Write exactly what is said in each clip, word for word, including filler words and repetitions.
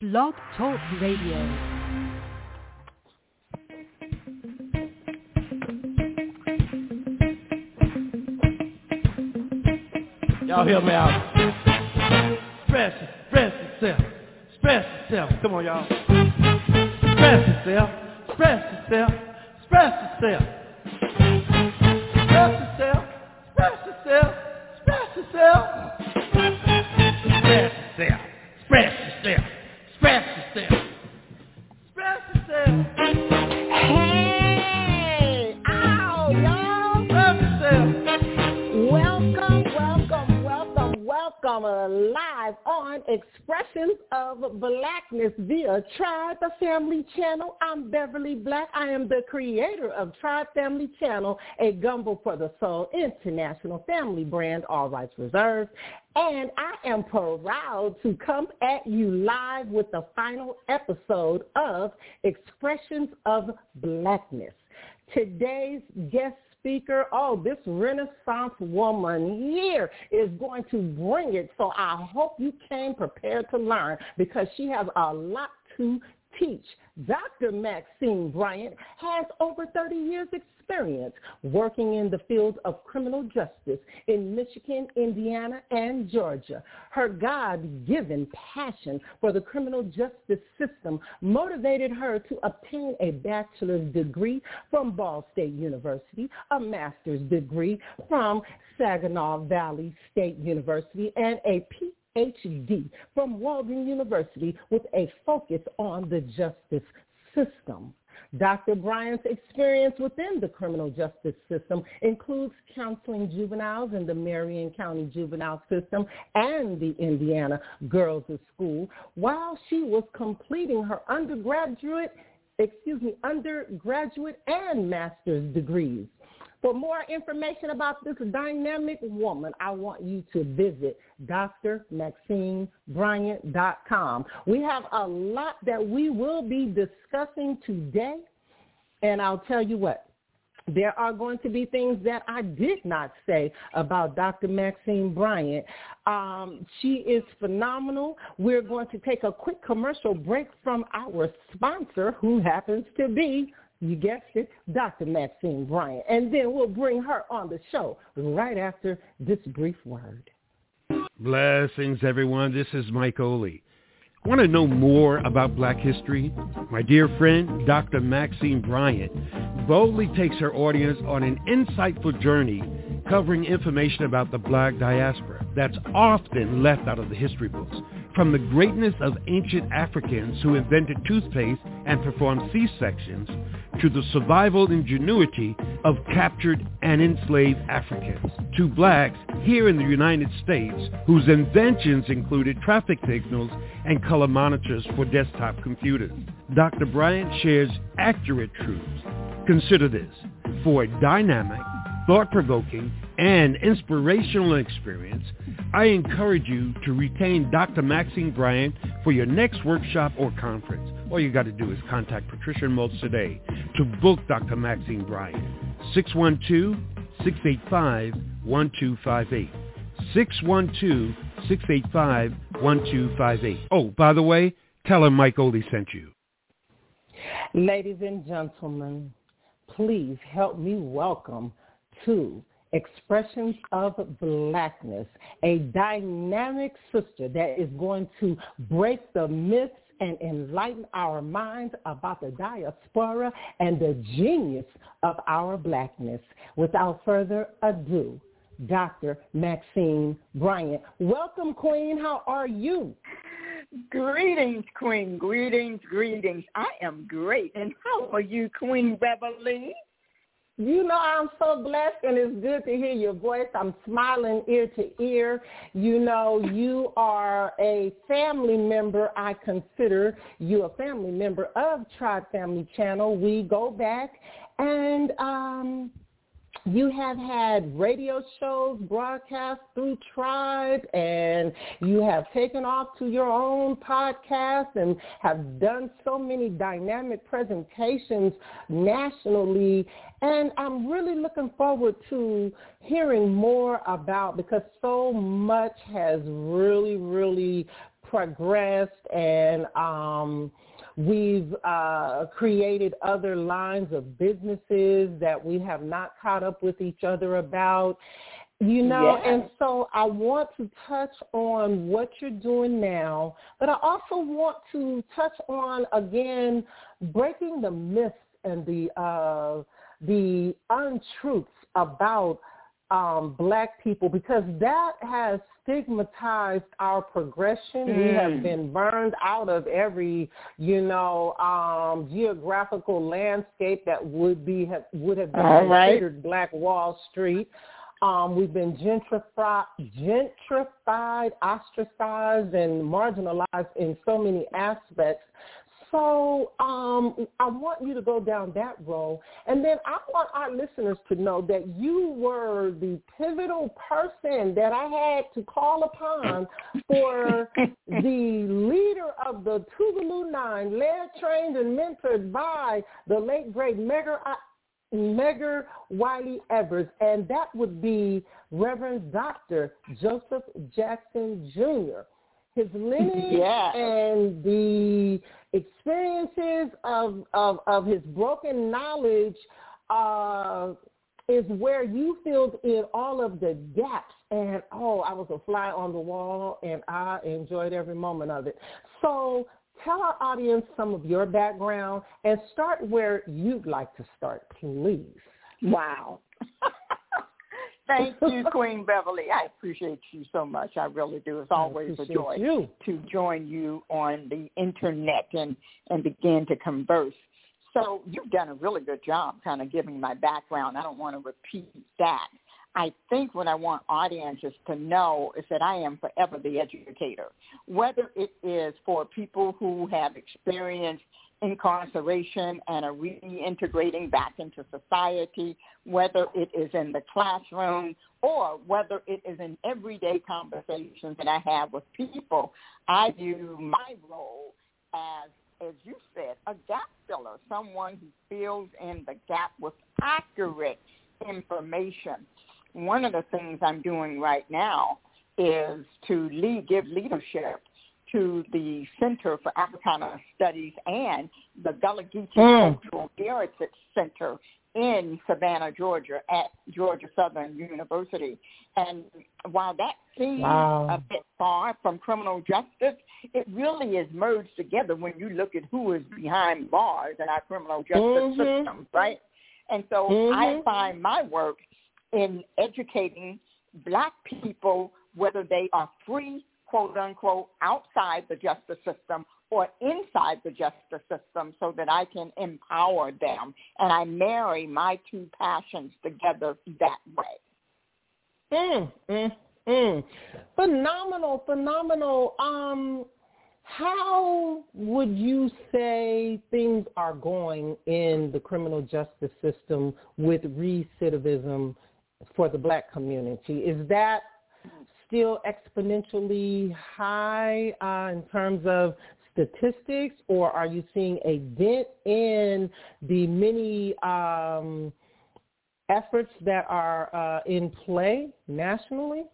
Blog Talk Radio. Y'all hear me out. Express, express yourself. Express yourself. Come on, y'all. Express yourself. Express yourself. Express yourself. Express yourself. Express yourself. Express yourself. Express yourself. Express yourself. Express yourself. Express yourself. Hey! Ow, y'all! Express yourself. Welcome, welcome, welcome, welcome uh, live on Expressions of Blackness via Tribe Family Channel. I'm Beverly Black. I am the creator of Tribe Family Channel, a Gumbo for the Soul international family brand, all rights reserved. And I am proud to come at you live with the final episode of Expressions of Blackness. Today's guest speaker, oh, this Renaissance woman here is going to bring it. So I hope you came prepared to learn because she has a lot to teach. Doctor Maxine Bryant has over thirty years experience working in the field of criminal justice in Michigan, Indiana, and Georgia. Her God-given passion for the criminal justice system motivated her to obtain a bachelor's degree from Ball State University, a master's degree from Saginaw Valley State University, and a P H D from Walden University with a focus on the justice system. Doctor Bryant's experience within the criminal justice system includes counseling juveniles in the Marion County Juvenile System and the Indiana Girls School while she was completing her undergraduate, excuse me, undergraduate and master's degrees. For more information about this dynamic woman, I want you to visit D R Maxine Bryant dot com. We have a lot that we will be discussing today, and I'll tell you what, there are going to be things that I did not say about Doctor Maxine Bryant. Um, she is phenomenal. We're going to take a quick commercial break from our sponsor, who happens to be, you guessed it, Doctor Maxine Bryant. And then we'll bring her on the show right after this brief word. Blessings, everyone. This is Mike Oley. Want to know more about Black history? My dear friend, Doctor Maxine Bryant, boldly takes her audience on an insightful journey covering information about the Black diaspora that's often left out of the history books. From the greatness of ancient Africans who invented toothpaste and performed C-sections to the survival ingenuity of captured and enslaved Africans, to blacks here in the United States whose inventions included traffic signals and color monitors for desktop computers. Doctor Bryant shares accurate truths. Consider this. For a dynamic, thought-provoking, and inspirational experience, I encourage you to retain Doctor Maxine Bryant for your next workshop or conference. All you got to do is contact Patricia Maltz today to book Doctor Maxine Bryant. six one two, six eight five, one two five eight. six one two, six eight five, one two five eight. Oh, by the way, tell her Mike Oley sent you. Ladies and gentlemen, please help me welcome to Expressions of Blackness, a dynamic sister that is going to break the myths and enlighten our minds about the diaspora and the genius of our blackness. Without further ado, Doctor Maxine Bryant. Welcome, Queen. How are you? Greetings, Queen. Greetings, greetings. I am great. And how are you, Queen Beverly? You know, I'm so blessed, and it's good to hear your voice. I'm smiling ear to ear. You know, you are a family member. I consider you a family member of Tribe Family Channel. We go back, and um, you have had radio shows broadcast through Tribe, and you have taken off to your own podcast and have done so many dynamic presentations nationally. And I'm really looking forward to hearing more about, because so much has really, really progressed and um, we've uh, created other lines of businesses that we have not caught up with each other about. You know, yes. and so I want to touch on what you're doing now, but I also want to touch on, again, breaking the myths and the uh, the untruths about um, Black people, because that has stigmatized our progression. Mm. We have been burned out of every, you know, um, geographical landscape that would be have, would have been All considered right. Black Wall Street. Um, we've been gentrified, gentrified, ostracized, and marginalized in so many aspects. So um, I want you to go down that road. And then I want our listeners to know that you were the pivotal person that I had to call upon for the leader of the Tougaloo Nine, led, trained, and mentored by the late, great Medgar Medgar Wiley Evers, and that would be Reverend Doctor Joseph Jackson Junior His lineage yes. and the experiences of, of, of his broken knowledge uh, is where you filled in all of the gaps. And, oh, I was a fly on the wall, and I enjoyed every moment of it. So tell our audience some of your background and start where you'd like to start, please. Wow. Thank you, Queen Beverly. I appreciate you so much. I really do. It's always a joy you. to join you on the internet and, and begin to converse. So you've done a really good job kind of giving my background. I don't want to repeat that. I think what I want audiences to know is that I am forever the educator, whether it is for people who have experienced incarceration and are reintegrating back into society, whether it is in the classroom or whether it is in everyday conversations that I have with people. I view my role as, as you said, a gap filler, someone who fills in the gap with accurate information. One of the things I'm doing right now is to lead, give leadership to the Center for Africana Studies and the Gullah Geechee mm. Cultural Heritage Center in Savannah, Georgia, at Georgia Southern University. And while that seems wow. a bit far from criminal justice, it really is merged together when you look at who is behind bars in our criminal justice mm-hmm. system, right? And so mm-hmm. I find my work in educating Black people, whether they are free, quote unquote, outside the justice system or inside the justice system, so that I can empower them. And I marry my two passions together that way. Mm, mm, mm. Phenomenal, phenomenal. Um, how would you say things are going in the criminal justice system with recidivism for the Black community? Is that still exponentially high uh, in terms of statistics, or are you seeing a dent in the many um, efforts that are uh, in play nationally?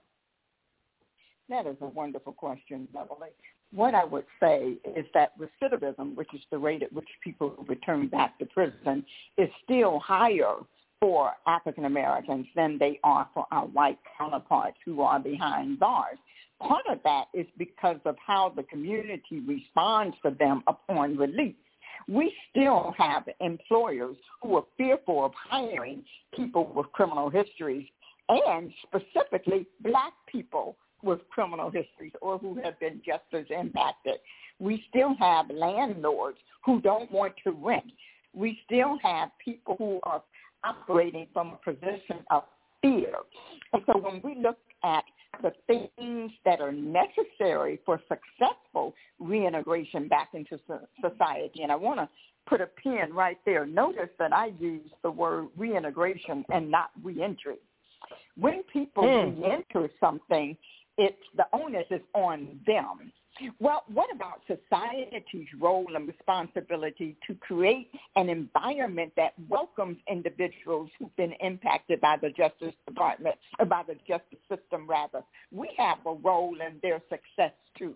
That is a wonderful question, Beverly. What I would say is that recidivism, which is the rate at which people return back to prison, is still higher for African Americans than they are for our white counterparts who are behind bars. Part of that is because of how the community responds to them upon release. We still have employers who are fearful of hiring people with criminal histories, and specifically Black people with criminal histories or who have been just as impacted. We still have landlords who don't want to rent. We still have people who are operating from a position of fear. And so when we look at the things that are necessary for successful reintegration back into society, and I want to put a pin right there. Notice that I use the word reintegration and not reentry. When people mm. reenter something, it's the onus is on them. Well, what about society's role and responsibility to create an environment that welcomes individuals who've been impacted by the Justice Department, or by the justice system, rather? We have a role in their success, too.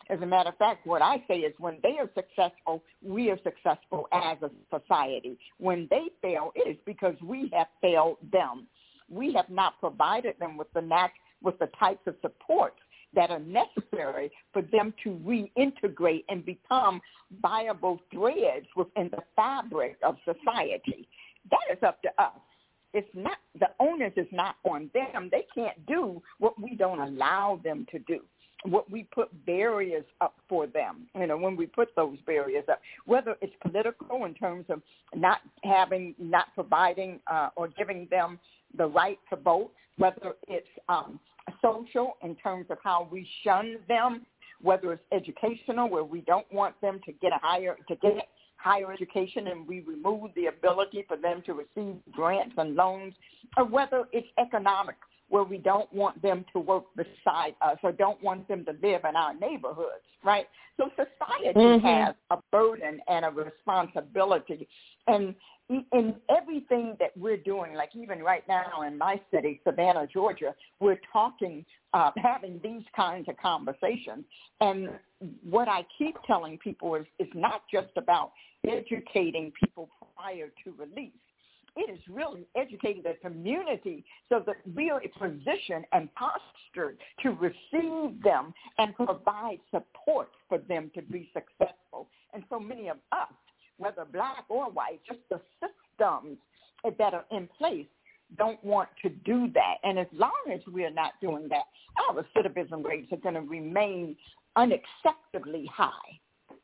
As a matter of fact, what I say is when they are successful, we are successful as a society. When they fail, it is because we have failed them. We have not provided them with the nat- with the types of support that are necessary for them to reintegrate and become viable threads within the fabric of society. That is up to us. It's not, the onus is not on them. They can't do what we don't allow them to do, what we put barriers up for them. You know, when we put those barriers up, whether it's political in terms of not having, not providing uh, or giving them the right to vote, whether it's um, social in terms of how we shun them, whether it's educational where we don't want them to get a higher, to get higher education and we remove the ability for them to receive grants and loans, or whether it's economic where we don't want them to work beside us or don't want them to live in our neighborhoods, right? So society mm-hmm. has a burden and a responsibility. And in everything that we're doing, like even right now in my city, Savannah, Georgia, we're talking, uh, having these kinds of conversations. And what I keep telling people is it's not just about educating people prior to release. It is really educating the community so that we are positioned and postured to receive them and provide support for them to be successful. And so many of us, whether black or white, just the systems that are in place don't want to do that. And as long as we are not doing that, our recidivism rates are going to remain unacceptably high.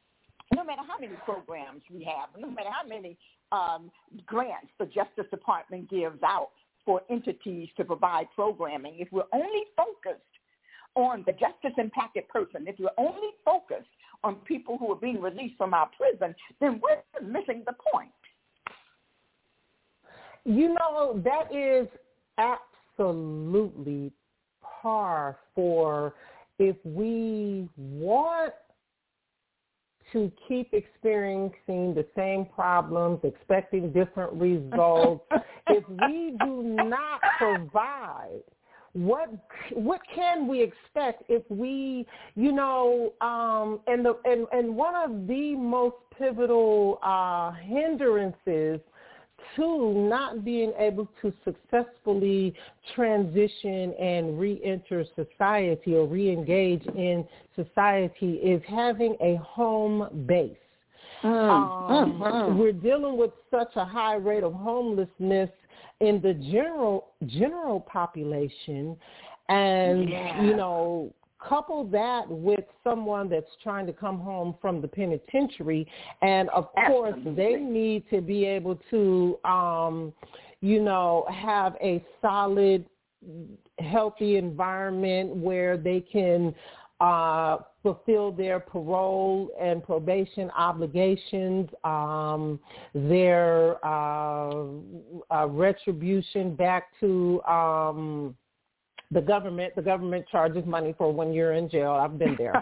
No matter how many programs we have, no matter how many um, grants the Justice Department gives out for entities to provide programming, if we're only focused on the justice-impacted person, if we're only focused on people who are being released from our prison, then we're missing the point. You know, that is absolutely par for if we want to keep experiencing the same problems, expecting different results, if we do not provide, what what can we expect if we, you know, um, and the and, and one of the most pivotal uh, hindrances to not being able to successfully transition and re-enter society or re-engage in society is having a home base. Mm. Um, mm-hmm. We're dealing with such a high rate of homelessness in the general general population, and yeah. you know, couple that with someone that's trying to come home from the penitentiary, and of course Absolutely. They need to be able to, um, you know, have a solid, healthy environment where they can uh, fulfill their parole and probation obligations, um, their uh, uh, retribution back to um, The government, the government charges money for when you're in jail. I've been there.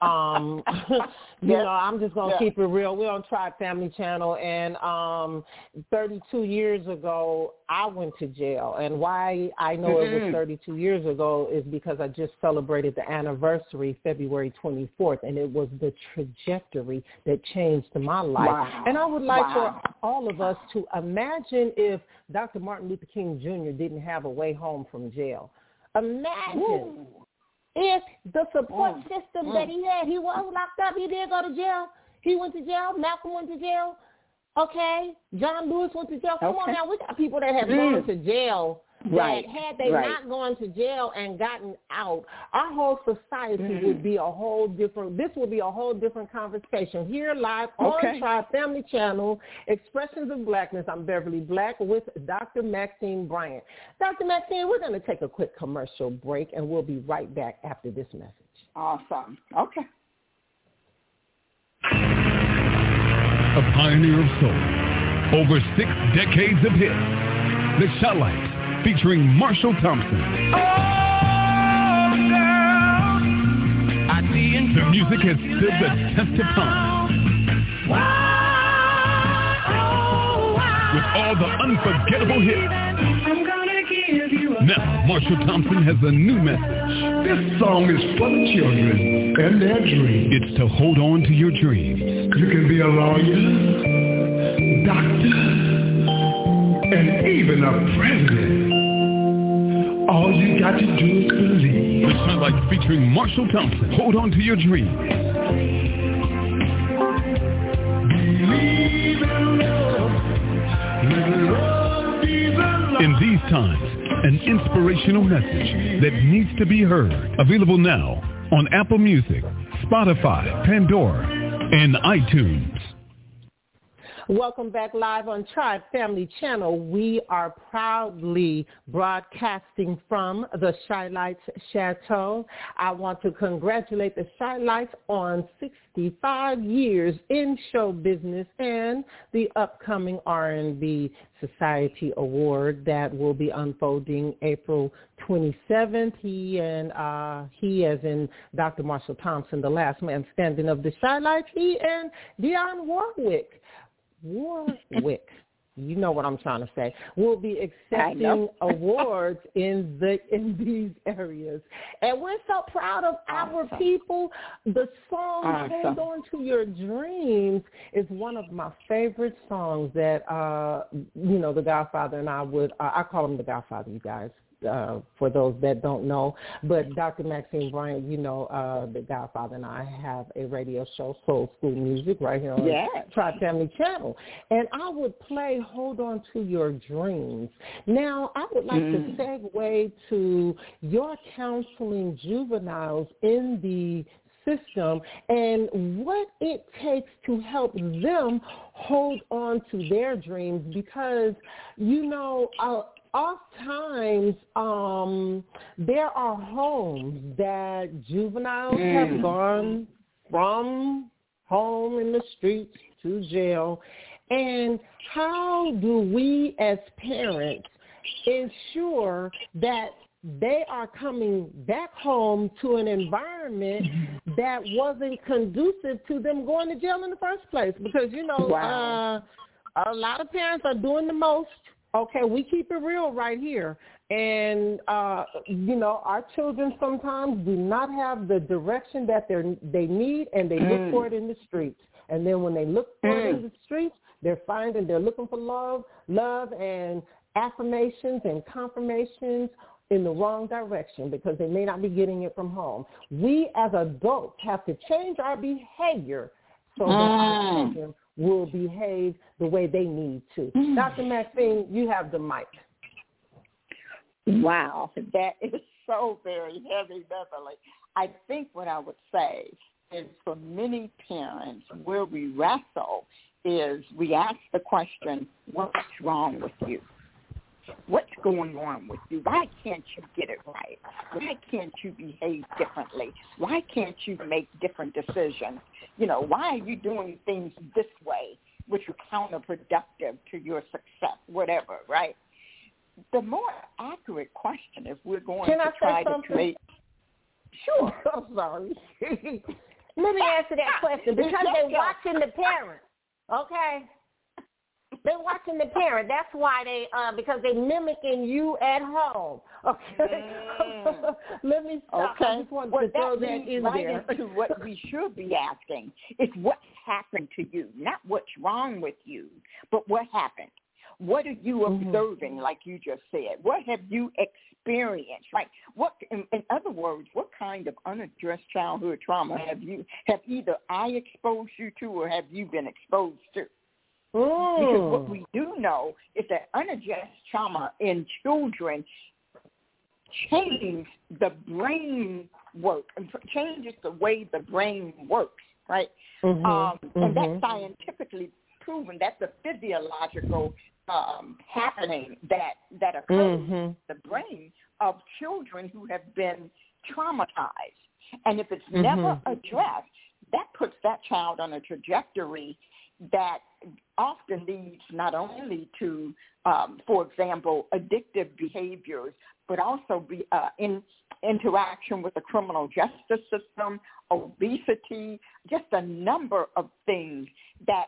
Um, you yes. know, I'm just going to yeah. keep it real. We're on Tribe Family Channel, and um, thirty-two years ago, I went to jail. And why I know mm-hmm. it was thirty-two years ago is because I just celebrated the anniversary February twenty-fourth, and it was the trajectory that changed my life. Wow. And I would like wow. for all of us to imagine if Doctor Martin Luther King Junior didn't have a way home from jail. Imagine Ooh. if the support mm. system mm. that he had, he was locked up, he did go to jail, he went to jail, Malcolm went to jail, okay, John Lewis went to jail. Come okay. on now, we got people that have mm. gone to jail right. that had they right. not gone to jail and gotten out, our whole society mm. would be a whole different, this would be a whole different conversation. Here live okay. on Tribe Family Channel, Expressions of Blackness. I'm Beverly Black with Doctor Maxine Bryant. Doctor Maxine, we're going to take a quick commercial break, and we'll be right back after this message. Awesome. Okay. A pioneer of soul, over six decades of hits, The Shotlights, featuring Marshall Thompson. Oh, girl, I see the music has stood the test of time. Wow, oh, wow. With all the unforgettable hits. I'm gonna Now, Marshall Thompson has a new message. This song is for the children and their dreams. It's to hold on to your dreams. You can be a lawyer, doctor, and even a president. All you got to do is believe. The Starlight featuring Marshall Thompson. Hold on to your dreams. Believe in love. Let love be the love. In these times, an inspirational message that needs to be heard. Available now on Apple Music, Spotify, Pandora, and iTunes. Welcome back live on Tribe Family Channel. We are proudly broadcasting from the Chi-Lites Chateau. I want to congratulate the Chi-Lites on sixty-five years in show business and the upcoming R and B Society Award that will be unfolding April twenty-seventh. He and uh, he, as in Doctor Marshall Thompson, the last man standing of the Chi-Lites, he and Dionne Warwick. Warwick, you know what I'm trying to say, will be accepting awards in the in these areas. And we're so proud of awesome. our people. The song awesome. Hold On to Your Dreams is one of my favorite songs that, uh, you know, the Godfather and I would, uh, I call him the Godfather, you guys. Uh, for those that don't know, but Doctor Maxine Bryant, you know, uh, the Godfather and I have a radio show, Soul School Music, right here on yes. the Tribe Family Channel. And I would play Hold On to Your Dreams. Now, I would like mm. to segue to your counseling juveniles in the system and what it takes to help them hold on to their dreams because, you know, uh, oftentimes, um, there are homes that juveniles mm. have gone from home in the streets to jail. And how do we as parents ensure that they are coming back home to an environment that wasn't conducive to them going to jail in the first place? Because, you know, wow. uh, a lot of parents are doing the most. Okay, we keep it real right here. And, uh, you know, our children sometimes do not have the direction that they they need, and they mm. look for it in the streets. And then when they look for mm. it in the streets, they're finding they're looking for love, love and affirmations and confirmations in the wrong direction because they may not be getting it from home. We as adults have to change our behavior so that mm. our children will behave the way they need to. Mm. Doctor Maxine, you have the mic. Wow, that is so very heavy, Beverly. I think what I would say is for many parents, where we wrestle is we ask the question, what's wrong with you? What's going on with you? Why can't you get it right? Why can't you behave differently? Why can't you make different decisions? You know, why are you doing things this way, which are counterproductive to your success, whatever, right? The more accurate question, if we're going Can to I try say to create... Sure. I'm sorry. Let me answer that question. Because they're watching the parents, okay? They're watching the parent. That's why they, uh, because they're mimicking you at home. Okay. Mm. Let me stop. Okay. I just want well, to throw that, that in right there. Into what we should be asking is what's happened to you, not what's wrong with you, but what happened. What are you observing, mm-hmm. like you just said? What have you experienced? Right? What, in, in other words, what kind of unaddressed childhood trauma have you, have either I exposed you to or have you been exposed to? Mm. Because what we do know is that unaddressed trauma in children changes the brain work, changes the way the brain works, right? Mm-hmm. Um, and mm-hmm. that's scientifically proven. That's a physiological um, happening that, that occurs mm-hmm. in the brain of children who have been traumatized. And if it's mm-hmm. never addressed, that puts that child on a trajectory that often leads not only to, um, for example, addictive behaviors, but also be, uh, in interaction with the criminal justice system, obesity, just a number of things that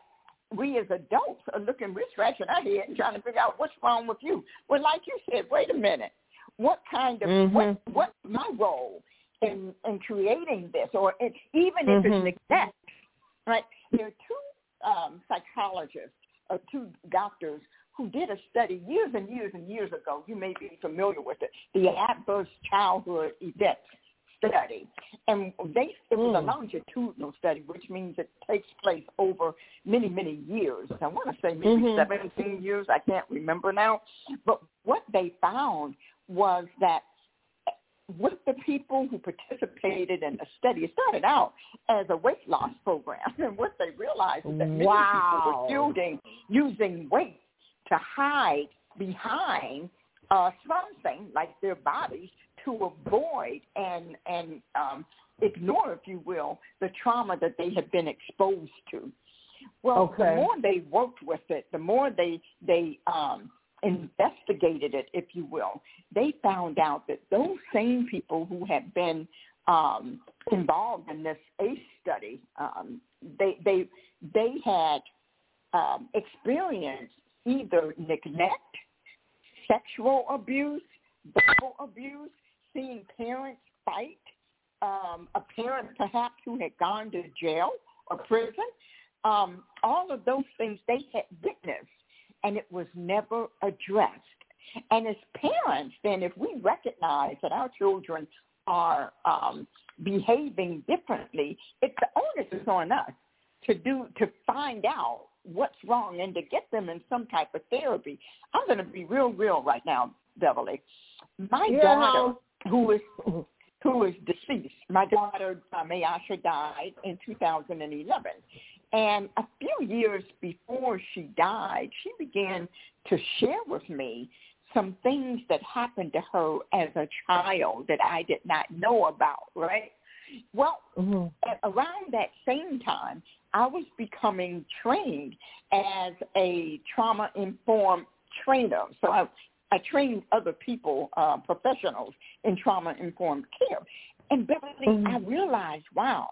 we as adults are looking, we're scratching our head and trying to figure out what's wrong with you. Well, like you said, wait a minute, what kind of, mm-hmm. what, what's my role in, in creating this? Or in, even if mm-hmm. it's neglect, right? There are two um, psychologists, or two doctors who did a study years and years and years ago. You may be familiar with it, the Adverse Childhood Events Study. And they it was mm. a longitudinal study, which means it takes place over many, many years. I want to say maybe mm-hmm. seventeen years. I can't remember now. But what they found was that with the people who participated in the study, it started out as a weight loss program. And what they realized is that many wow. people were using, using weight to hide behind uh, something like their bodies to avoid and and um, ignore, if you will, the trauma that they had been exposed to. Well, okay. the more they worked with it, the more they they um, investigated it, if you will, they found out that those same people who had been um, involved in this A C E study, um, they they they had um, experienced either neglect, sexual abuse, verbal abuse, seeing parents fight, um, a parent perhaps who had gone to jail or prison, um, all of those things they had witnessed, and it was never addressed. And as parents, then, if we recognize that our children are um, behaving differently, it's the onus is on us to do to find out what's wrong and to get them in some type of therapy. I'm going to be real, real right now, Beverly. My yeah. daughter, who is who is deceased, my daughter, uh, Mayasha, died in two thousand eleven. And a few years before she died, she began to share with me some things that happened to her as a child that I did not know about, right? Well, mm-hmm. at around that same time, I was becoming trained as a trauma-informed trainer. So I, I trained other people, uh, professionals, in trauma-informed care. And Beverly, mm-hmm. I realized, wow,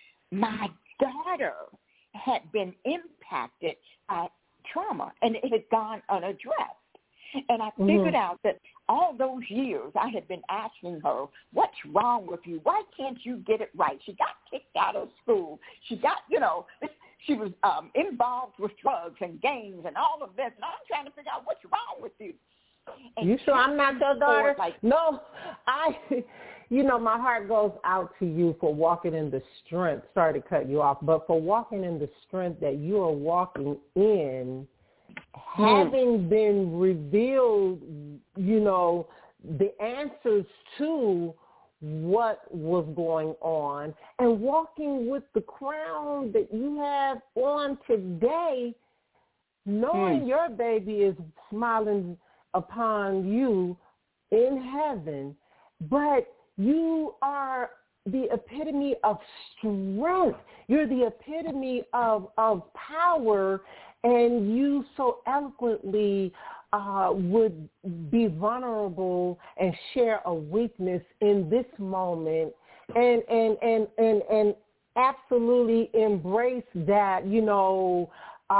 my daughter had been impacted by trauma, and it had gone unaddressed. And I figured mm-hmm. out that all those years I had been asking her, what's wrong with you? Why can't you get it right? She got kicked out of school. She got, you know, she was um, involved with drugs and gangs and all of this. And I'm trying to figure out what's wrong with you. And you sure I'm not your daughter? Like, no, I, you know, my heart goes out to you for walking in the strength. Sorry to cut you off, but for walking in the strength that you are walking in, having been revealed, you know, the answers to what was going on, and walking with the crown that you have on today, knowing mm. your baby is smiling upon you in heaven, but you are the epitome of strength. You're the epitome of, of power, and you so eloquently uh, would be vulnerable and share a weakness in this moment, and and and and, and absolutely embrace that, you know,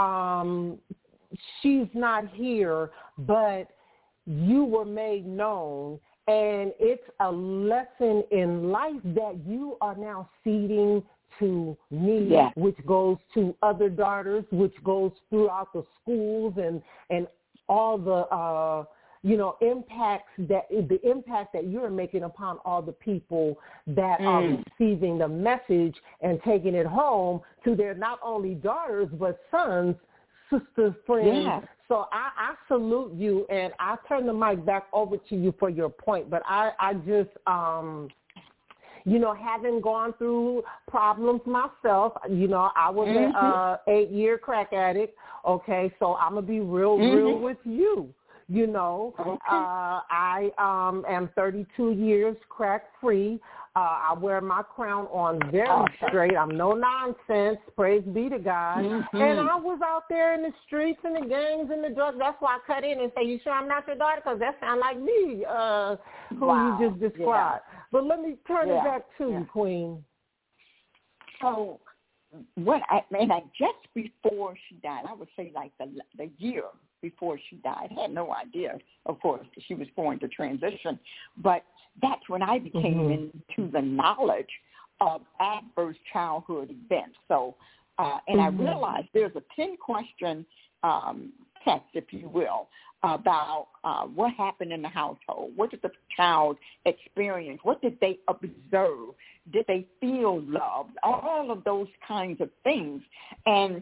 um, she's not here, but you were made known. And it's a lesson in life that you are now seeding to me, yeah. which goes to other daughters, which goes throughout the schools and, and all the, uh, you know, impacts that the impact that you're making upon all the people that mm. are receiving the message and taking it home to their not only daughters but sons, sisters, friends. Yeah. So I, I salute you, and I turn the mic back over to you for your point. But I, I just, um, you know, having gone through problems myself, you know, I was mm-hmm. an uh, eight-year crack addict, okay, so I'm going to be real, mm-hmm. real with you. You know, okay. uh, I um, am thirty-two years crack-free. Uh, I wear my crown on very okay. straight. I'm no nonsense. Praise be to God. Mm-hmm. And I was out there in the streets and the gangs and the drugs. That's why I cut in and say, you sure I'm not your daughter? Because that sounds like me, uh, who wow. you just described. Yeah. But let me turn yeah. it back to yeah. you, Queen. So what I and I just before she died, I would say like the the year before she died, I had no idea, of course, that she was going to transition, but that's when I became mm-hmm. into the knowledge of adverse childhood events. So, uh, and mm-hmm. I realized there's a ten-question um, test, if you will, about uh, what happened in the household. What did the child experience? What did they observe? Did they feel loved? All of those kinds of things. And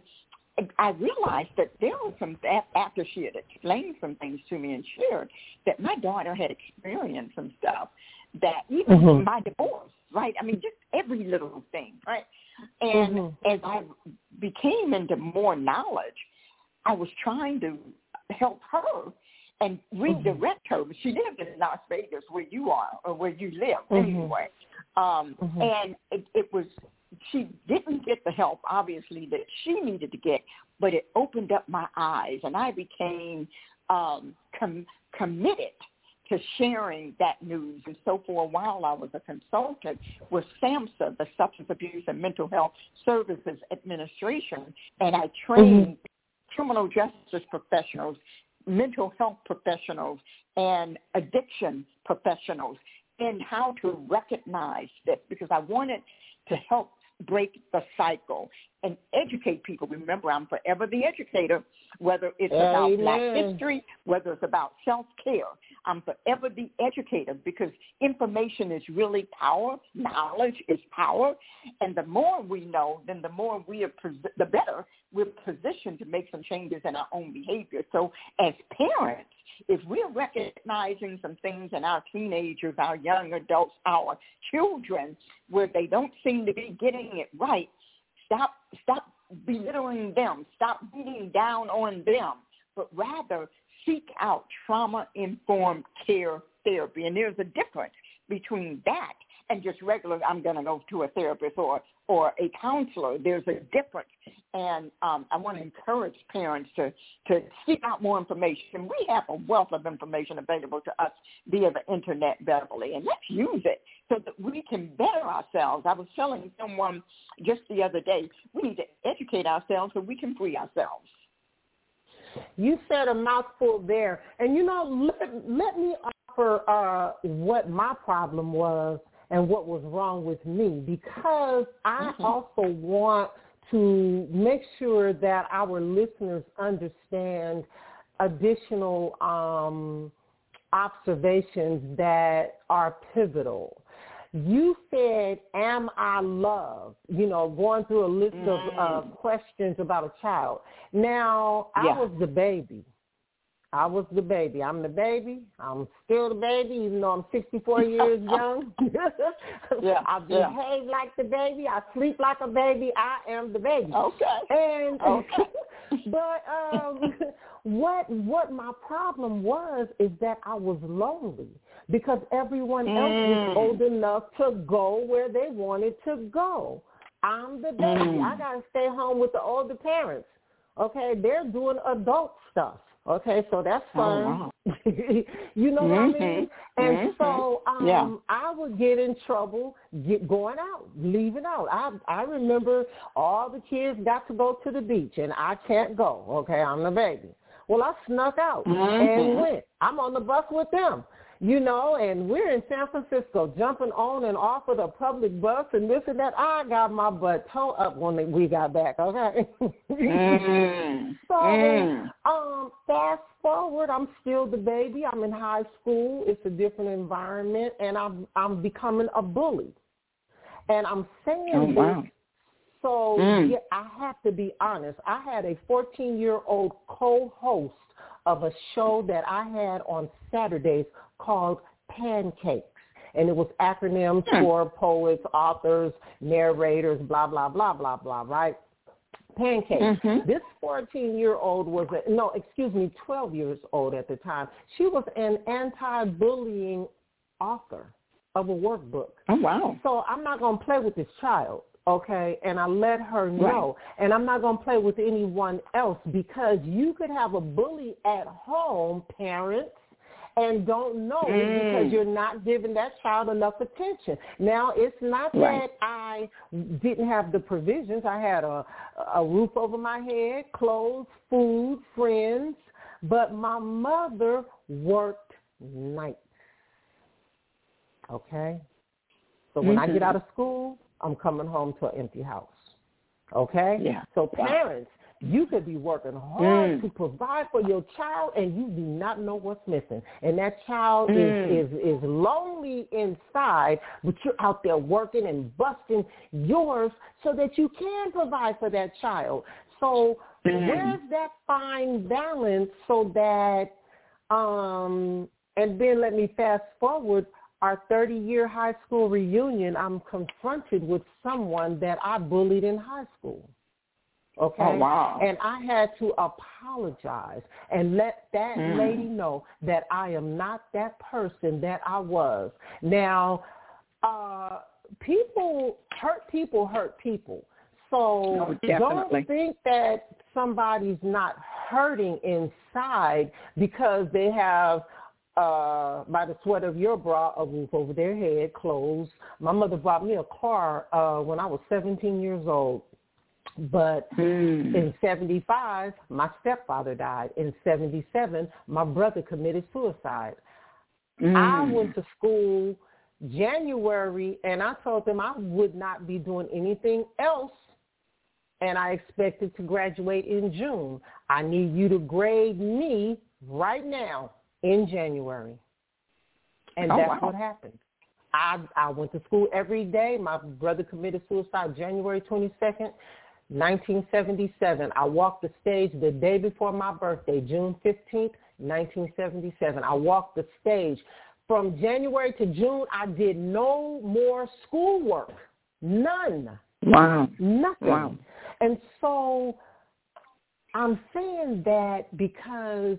I realized that there were some, after she had explained some things to me and shared, that my daughter had experienced some stuff that even mm-hmm. my divorce, right? I mean, just every little thing, right? And mm-hmm. as I became into more knowledge, I was trying to help her and redirect mm-hmm. her. She lived in Las Vegas, where you are, or where you live, mm-hmm. anyway. Um, mm-hmm. And it, it was, she didn't get the help, obviously, that she needed to get, but it opened up my eyes, and I became um, com- committed to sharing that news. And so for a while, I was a consultant with SAMHSA, the Substance Abuse and Mental Health Services Administration, and I trained mm-hmm. criminal justice professionals, mental health professionals, and addiction professionals in how to recognize this, because I wanted to help break the cycle and educate people. Remember, I'm forever the educator, whether it's Amen. About Black history, whether it's about self-care. I'm forever the educator, because information is really power. Knowledge is power. And the more we know, then the more we are, the better we're positioned to make some changes in our own behavior. So as parents, if we're recognizing some things in our teenagers, our young adults, our children, where they don't seem to be getting it right, stop stop belittling them, stop beating down on them, but rather seek out trauma-informed care therapy. And there's a difference between that and just regular, I'm going to go to a therapist or, or a counselor. There's a difference. And um, I want to encourage parents to, to seek out more information. We have a wealth of information available to us via the Internet, Beverly, and let's use it so that we can better ourselves. I was telling someone just the other day, we need to educate ourselves so we can free ourselves. You said a mouthful there. And, you know, let, let me offer uh, what my problem was and what was wrong with me, because I mm-hmm. also want to make sure that our listeners understand additional um, observations that are pivotal. You said, am I loved? You know, going through a list mm. of uh, questions about a child. Now, I yeah. was the baby. I was the baby. I'm the baby. I'm still the baby, even though I'm sixty-four years young. yeah, I behave yeah. like the baby. I sleep like a baby. I am the baby. Okay. And okay. but um, what what my problem was is that I was lonely, because everyone mm. else was old enough to go where they wanted to go. I'm the baby. Mm. I got to stay home with the older parents. Okay, they're doing adult stuff. Okay, so that's fun. Oh, wow. You know mm-hmm. what I mean? And mm-hmm. so um, yeah. I would get in trouble get, going out, leaving out. I I remember all the kids got to go to the beach, and I can't go. Okay, I'm the baby. Well, I snuck out mm-hmm. and went. I'm on the bus with them. You know, and we're in San Francisco jumping on and off of the public bus and this and that. I got my butt toe up when we got back, okay? mm-hmm. So, mm. um, fast forward, I'm still the baby. I'm in high school. It's a different environment, and I'm I'm becoming a bully. And I'm saying oh, this wow. so mm. yeah, I have to be honest. I had a fourteen-year-old co-host of a show that I had on Saturdays called Pancakes. And it was acronyms for poets, authors, narrators, blah, blah, blah, blah, blah, right? Pancakes. Mm-hmm. This fourteen-year-old was, a, no, excuse me, twelve years old at the time. She was an anti-bullying author of a workbook. Oh, wow. So I'm not going to play with this child. Okay, and I let her know. Right. And I'm not going to play with anyone else, because you could have a bully at home, parents, and don't know mm. it because you're not giving that child enough attention. Now, it's not right. that I didn't have the provisions. I had a, a roof over my head, clothes, food, friends, but my mother worked nights, okay? So when mm-hmm. I get out of school, I'm coming home to an empty house, okay? Yeah. So parents, you could be working hard mm. to provide for your child, and you do not know what's missing. And that child mm. is, is, is lonely inside, but you're out there working and busting yours so that you can provide for that child. So mm. where's that fine balance so that, um, and then let me fast forward, our thirty-year high school reunion, I'm confronted with someone that I bullied in high school. Okay. Oh, wow. And I had to apologize and let that mm. lady know that I am not that person that I was. Now, uh, people hurt people hurt people. So oh, don't think that somebody's not hurting inside because they have, uh, by the sweat of your brow, a roof over their head, clothes. My mother bought me a car uh, when I was seventeen years old. But mm. in seventy-five, my stepfather died. In seventy-seven, my brother committed suicide. Mm. I went to school January, and I told them I would not be doing anything else, and I expected to graduate in June. I need you to grade me right now in January. And oh, that's wow. what happened. I, I went to school every day. My brother committed suicide January twenty-second. nineteen seventy-seven. I walked the stage the day before my birthday, June fifteenth, nineteen seventy-seven. I walked the stage. From January to June, I did no more schoolwork. None. Wow. Nothing. Wow. And so I'm saying that because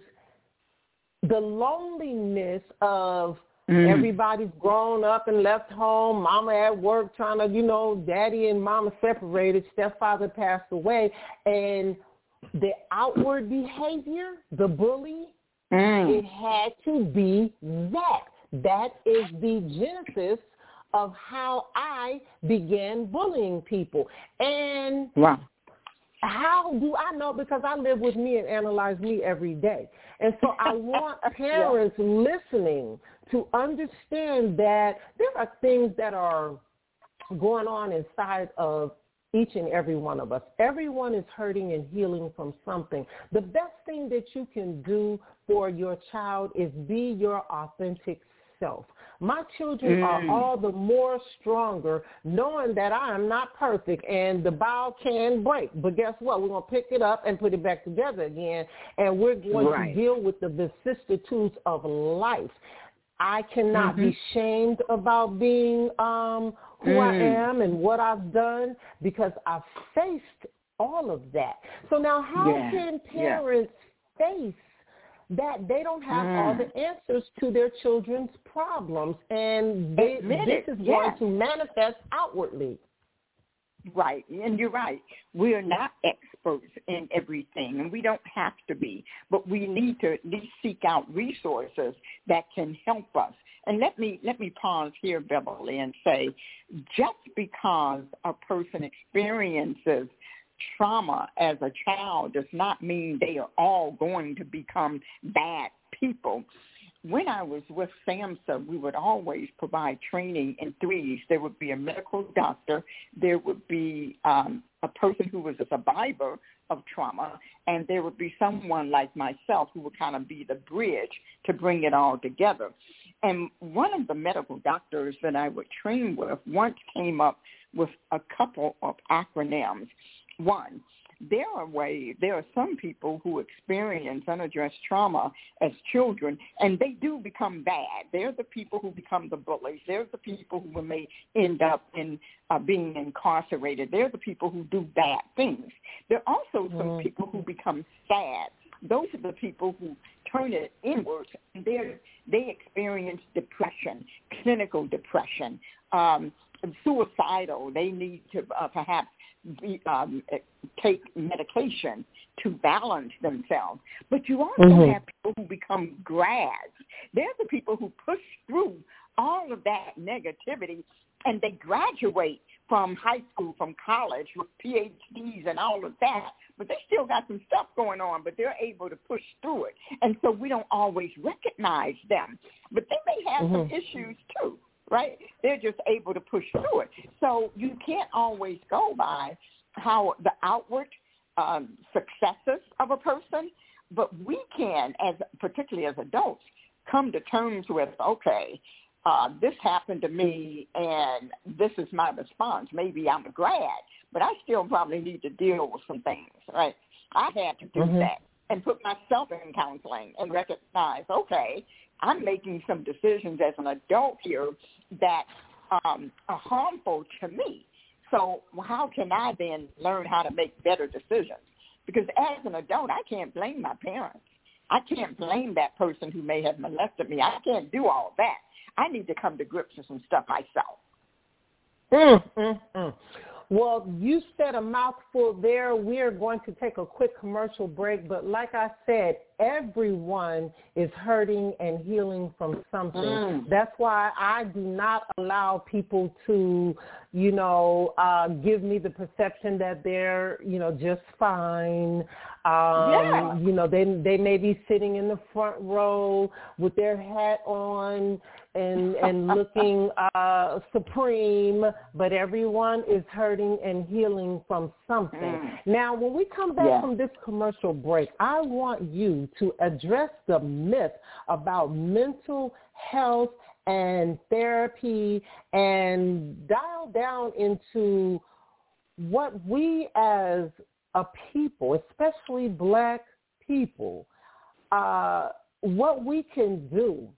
the loneliness of Mm. everybody's grown up and left home. Mama at work trying to, you know, daddy and mama separated. Stepfather passed away. And the outward behavior, the bully, mm. it had to be that. That is the genesis of how I began bullying people. And wow. how do I know? Because I live with me and analyze me every day. And so I want parents yeah. listening to understand that there are things that are going on inside of each and every one of us. Everyone is hurting and healing from something. The best thing that you can do for your child is be your authentic self. My children mm. are all the more stronger knowing that I am not perfect and the bow can break. But guess what? We're going to pick it up and put it back together again, and we're going right. to deal with the vicissitudes of life. I cannot mm-hmm. be shamed about being um, who mm. I am and what I've done because I've faced all of that. So now how yeah. can parents yeah. face that they don't have mm. all the answers to their children's problems, and they, this is yes. going to manifest outwardly. Right, and you're right. We are not experts in everything, and we don't have to be, but we need to at least seek out resources that can help us. And let me let me pause here, Beverly, and say, just because a person experiences trauma as a child does not mean they are all going to become bad people. When I was with SAMHSA, we would always provide training in threes. There would be a medical doctor, there would be um, a person who was a survivor of trauma, and there would be someone like myself who would kind of be the bridge to bring it all together. And one of the medical doctors that I would train with once came up with a couple of acronyms. One, there are ways, there are some people who experience unaddressed trauma as children, and they do become bad. They're the people who become the bullies. They're the people who may end up in uh, being incarcerated. They're the people who do bad things. There are also some mm. people who become sad. Those are the people who turn it inward. They they experience depression, clinical depression, um, suicidal. They need to uh, perhaps be, um, take medication to balance themselves. But you also mm-hmm. have people who become grads. They're the people who push through all of that negativity, and they graduate from high school, from college with P H Ds and all of that, but they still got some stuff going on, but they're able to push through it. And so we don't always recognize them, but they may have mm-hmm. some issues too, right? They're just able to push through it. So you can't always go by how the outward um, successes of a person, but we can, as particularly as adults, come to terms with, okay, Uh, this happened to me, and this is my response. Maybe I'm a grad, but I still probably need to deal with some things, right? I had to do mm-hmm. that and put myself in counseling and recognize, okay, I'm making some decisions as an adult here that um, are harmful to me. So how can I then learn how to make better decisions? Because as an adult, I can't blame my parents. I can't blame that person who may have molested me. I can't do all that. I need to come to grips with some stuff myself. Mm, mm, mm. Well, you said a mouthful there. We are going to take a quick commercial break, but like I said, everyone is hurting and healing from something. Mm. That's why I do not allow people to, you know, uh, give me the perception that they're, you know, just fine. Um, yeah. You know, they they may be sitting in the front row with their hat on and and looking uh, supreme, but everyone is hurting and healing from something. Mm. Now, when we come back yeah. from this commercial break, I want you to address the myth about mental health and therapy and dial down into what we as a people, especially Black people, uh, what we can do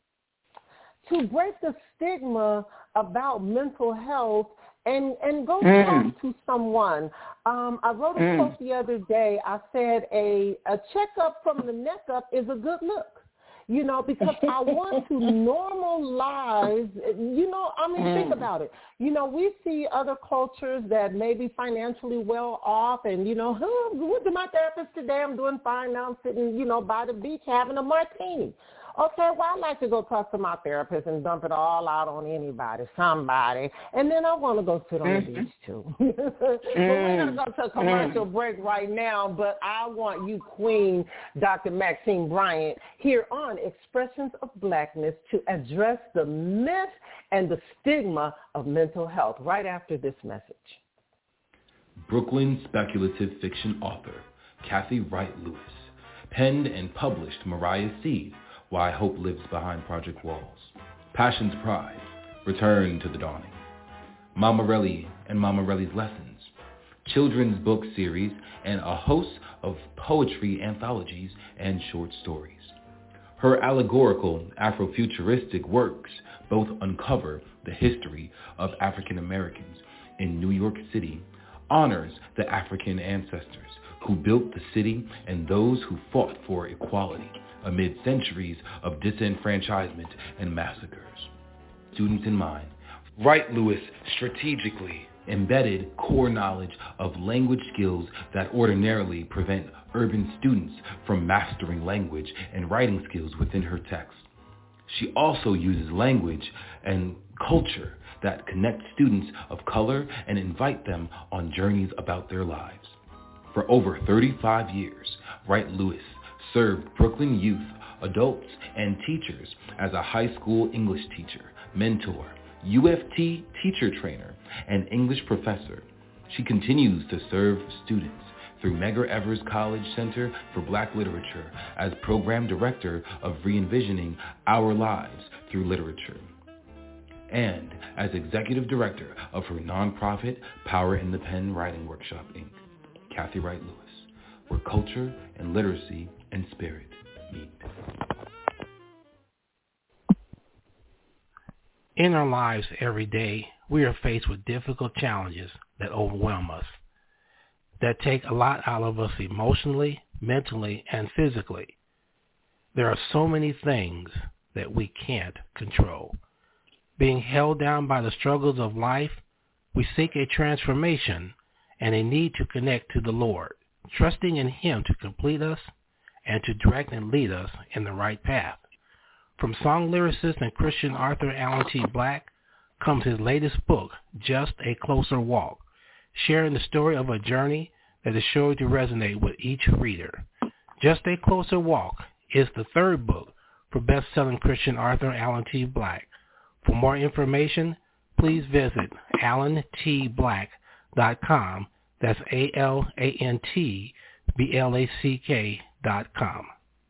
to break the stigma about mental health and, and go mm. talk to someone. Um, I wrote a mm. post the other day. I said a, a checkup from the neck up is a good look. You know, because I want to normalize, you know, I mean, mm. think about it. You know, we see other cultures that may be financially well off and, you know, oh, I went to my therapist today. I'm doing fine now. I'm sitting, you know, by the beach having a martini. Okay, well, I like to go talk to my therapist and dump it all out on anybody, somebody, and then I want to go sit on mm-hmm. the beach, too. But we're going to go to a commercial mm. break right now, but I want you, Queen Doctor Maxine Bryant, here on Expressions of Blackness to address the myth and the stigma of mental health right after this message. Brooklyn speculative fiction author Kathy Wright Lewis penned and published Mariah's Seed, Why Hope Lives Behind Project Walls, Passion's Pride, Return to the Dawning, Mama Relly and Mama Relly's Lessons, children's book series, and a host of poetry anthologies and short stories. Her allegorical Afrofuturistic works both uncover the history of African Americans in New York City, honors the African ancestors who built the city and those who fought for equality amid centuries of disenfranchisement and massacres. Students in mind, Wright Lewis strategically embedded core knowledge of language skills that ordinarily prevent urban students from mastering language and writing skills within her text. She also uses language and culture that connect students of color and invite them on journeys about their lives. For over thirty-five years, Wright Lewis served Brooklyn youth, adults, and teachers as a high school English teacher, mentor, U F T teacher trainer, and English professor. She continues to serve students through Medgar Evers College Center for Black Literature as program director of Re-envisioning Our Lives Through Literature, and as executive director of her nonprofit Power in the Pen Writing Workshop, Incorporated. Kathy Wright Lewis, where culture and literacy and spirit meet. In our lives every day, we are faced with difficult challenges that overwhelm us, that take a lot out of us emotionally, mentally, and physically. There are so many things that we can't control. Being held down by the struggles of life, we seek a transformation and a need to connect to the Lord, trusting in Him to complete us and to direct and lead us in the right path. From song lyricist and Christian author Alan T. Black comes his latest book, Just a Closer Walk, sharing the story of a journey that is sure to resonate with each reader. Just a Closer Walk is the third book for best-selling Christian author Alan T. Black. For more information, please visit alan t black dot com. That's A L A N T B L A C K dot com.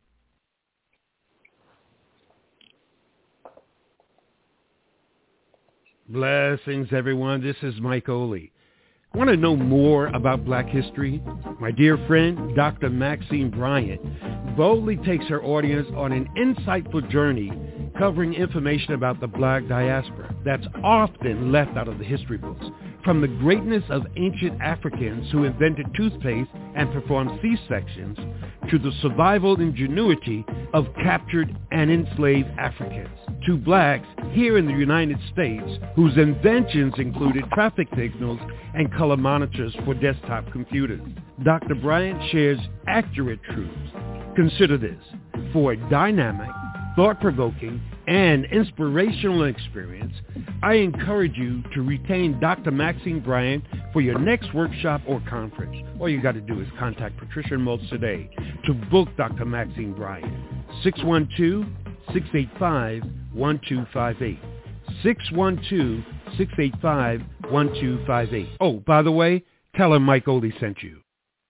Blessings, everyone. This is Mike Oley. Want to know more about Black history? My dear friend, Doctor Maxine Bryant, boldly takes her audience on an insightful journey covering information about the Black diaspora that's often left out of the history books. From the greatness of ancient Africans who invented toothpaste and performed C-sections to the survival ingenuity of captured and enslaved Africans, to Blacks here in the United States whose inventions included traffic signals and color monitors for desktop computers. Doctor Bryant shares accurate truths. Consider this. For a dynamic, thought-provoking, and inspirational experience, I encourage you to retain Doctor Maxine Bryant for your next workshop or conference. All you got to do is contact Patricia Maltz today to book Doctor Maxine Bryant. six one two, six eight five, one two five eight. six one two, six eight five, one two five eight. Oh, by the way, tell her Mike Oley sent you.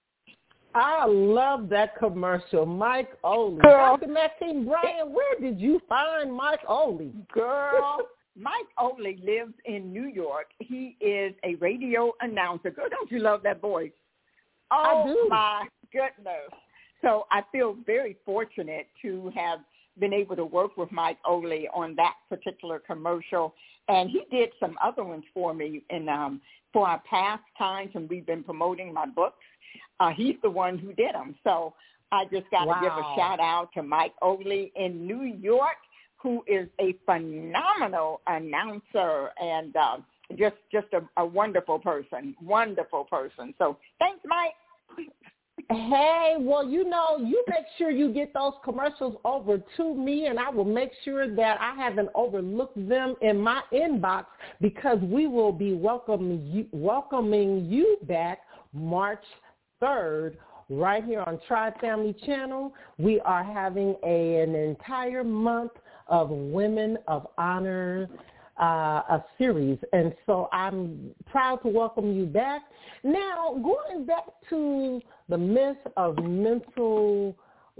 I love that commercial. Mike Oley. Doctor Maxine Bryant, where did you find Mike Oley? Girl, Mike Oley lives in New York. He is a radio announcer. Girl, don't you love that voice? Oh, I do. My goodness. So I feel very fortunate to have been able to work with Mike Oley on that particular commercial. And he did some other ones for me in, um, for our past times when we've been promoting my books. Uh, he's the one who did them. So I just got to wow. give a shout out to Mike Oley in New York, who is a phenomenal announcer and uh, just just a, a wonderful person, wonderful person. So thanks, Mike. Hey, well, you know, you make sure you get those commercials over to me, and I will make sure that I haven't overlooked them in my inbox, because we will be welcoming you, welcoming you back March third, right here on Tri-Family Channel. We are having a, an entire month of Women of Honor, uh, a series. And so I'm proud to welcome you back. Now, going back to the myth of mental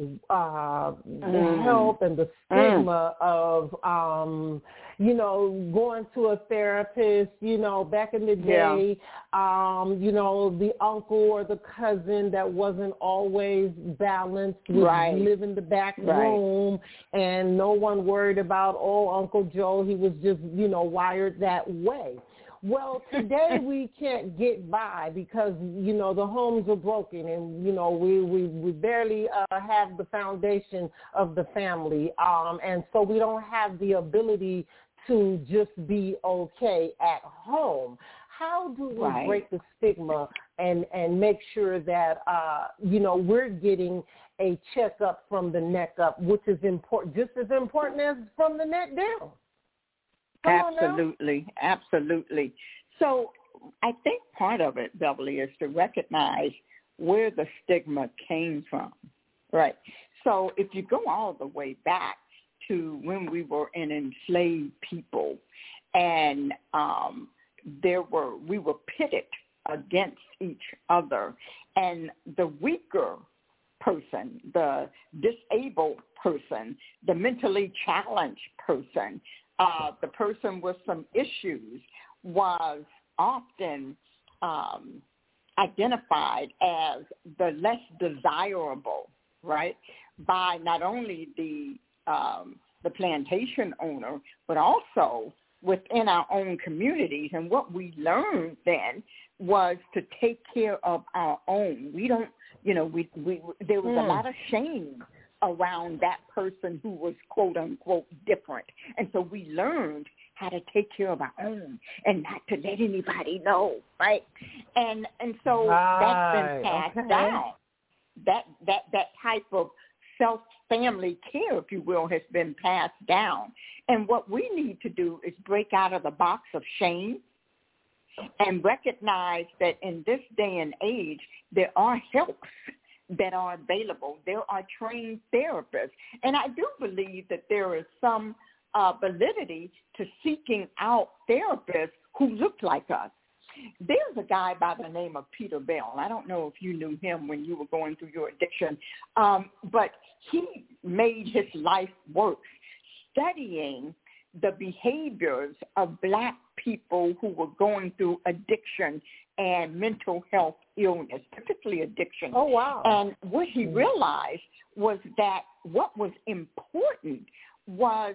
uh, mm. health and the stigma mm. of, um, you know, going to a therapist, you know, back in the day, yeah. um, you know, the uncle or the cousin that wasn't always balanced would right. live in the back right. room, and no one worried about, oh, Uncle Joe, he was just, you know, wired that way. Well, today we can't get by because, you know, the homes are broken, and, you know, we, we, we barely uh, have the foundation of the family. Um, and so we don't have the ability to just be okay at home. How do we right. break the stigma and, and make sure that, uh, you know, we're getting a checkup from the neck up, which is important, just as important as from the neck down? Come Absolutely, absolutely. So I think part of it, Beverly, is to recognize where the stigma came from, right? So if you go all the way back to when we were an enslaved people, and um, there were we were pitted against each other, and the weaker person, the disabled person, the mentally challenged person, Uh, the person with some issues was often um, identified as the less desirable, right, by not only the um, the plantation owner, but also within our own communities. And what we learned then was to take care of our own. We don't, you know, we, we there was mm. a lot of shame around that person who was, quote, unquote, different. And so we learned how to take care of our own and not to let anybody know, right? And and so right. that's been passed okay. down. That that that type of self-family care, if you will, has been passed down. And what we need to do is break out of the box of shame and recognize that in this day and age, there are helps that are available. There are trained therapists. And I do believe that there is some uh, validity to seeking out therapists who look like us. There's a guy by the name of Peter Bell. I don't know if you knew him when you were going through your addiction, um, but he made his life work studying the behaviors of black people who were going through addiction and mental health illness, particularly addiction. Oh, wow. And what he realized was that what was important was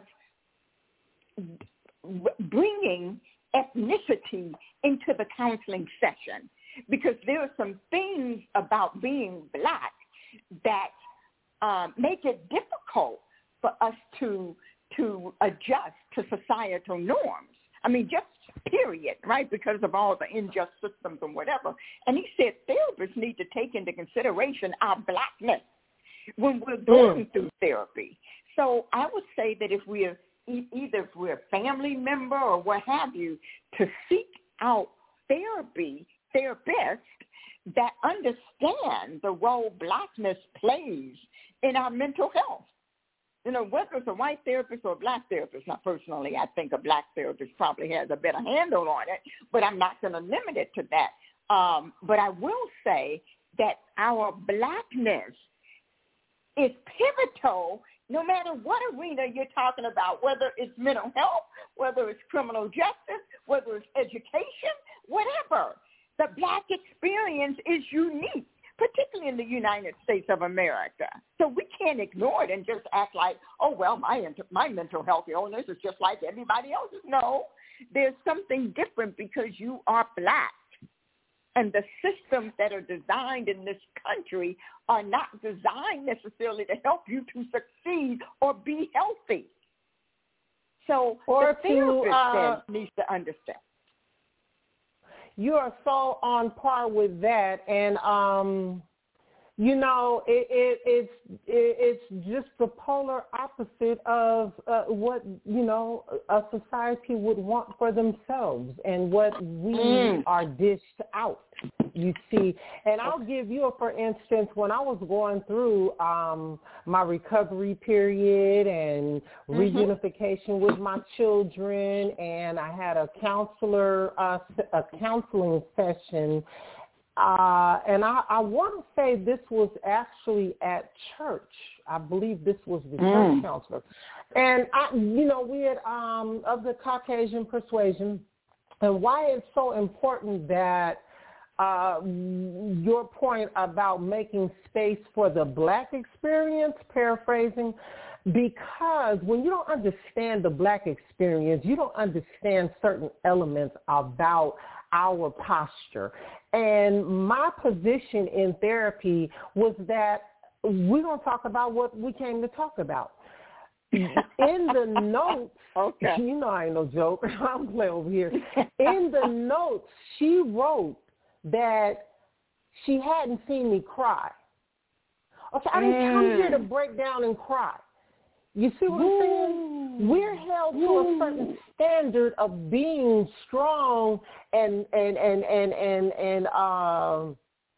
bringing ethnicity into the counseling session, because there are some things about being black that um, make it difficult for us to to adjust to societal norms. I mean, just period, right, because of all the unjust systems and whatever. And he said therapists need to take into consideration our blackness when we're going mm. through therapy. So I would say that if we're either if we're a family member or what have you, to seek out therapy, therapists that understand the role blackness plays in our mental health. You know, whether it's a white therapist or a black therapist, now personally, I think a black therapist probably has a better handle on it, but I'm not going to limit it to that. Um, but I will say that our blackness is pivotal no matter what arena you're talking about, whether it's mental health, whether it's criminal justice, whether it's education, whatever. The black experience is unique, particularly in the United States of America. So we can't ignore it and just act like, oh, well, my my mental health illness is just like everybody else's. No, there's something different because you are black. And the systems that are designed in this country are not designed necessarily to help you to succeed or be healthy. So or the to, therapist uh, then needs to understand. You are so on par with that, and um, you know, it, it, it's it, it's just the polar opposite of uh, what you know a society would want for themselves, and what we mm. are dished out. You see, and I'll give you a for instance. When I was going through um, my recovery period and mm-hmm. reunification with my children, and I had a counselor, uh, a counseling session. Uh, and I, I want to say this was actually at church. I believe this was the mm. church counselor. And, I, you know, we had um, of the Caucasian persuasion, and why it's so important that uh, your point about making space for the black experience, paraphrasing, because when you don't understand the black experience, you don't understand certain elements about our posture. And my position in therapy was that we're going to talk about what we came to talk about. In the notes, okay. you know I ain't no joke. I'm playing over here. In the notes, she wrote that she hadn't seen me cry. Okay, I didn't come here to break down and cry. You see what I'm saying? We're held to a certain standard of being strong and and and and and, and um,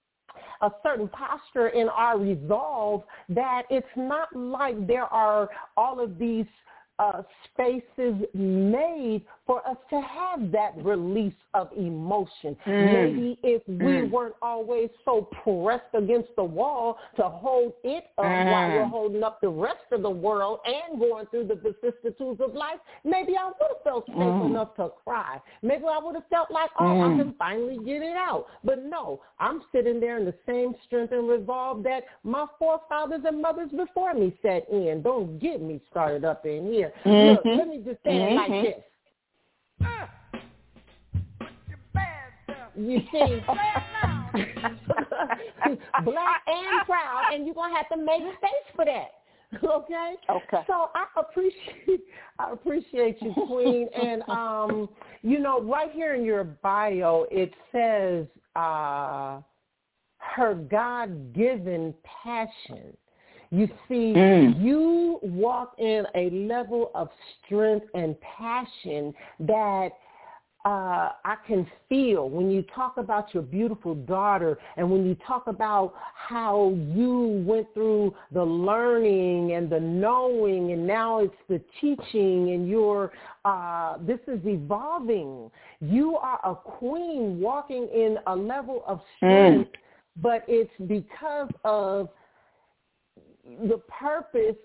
a certain posture in our resolve that it's not like there are all of these uh, spaces made for us to have that release of emotion. Mm. Maybe if we mm. weren't always so pressed against the wall to hold it up mm. while we're holding up the rest of the world and going through the vicissitudes of life, maybe I would have felt safe mm. enough to cry. Maybe I would have felt like, oh, mm. I can finally get it out. But no, I'm sitting there in the same strength and resolve that my forefathers and mothers before me set in. Don't get me started up in here. Mm-hmm. Look, let me just say mm-hmm. it like this. You see, black and proud, and you're going to have to make space for that. Okay? Okay. So I appreciate I appreciate you, Queen. And, um, you know, right here in your bio, it says uh, her God-given passion. You see, mm. you walk in a level of strength and passion that uh, I can feel when you talk about your beautiful daughter, and when you talk about how you went through the learning and the knowing, and now it's the teaching, and you're, uh, this is evolving. You are a queen walking in a level of strength, mm. but it's because of the purpose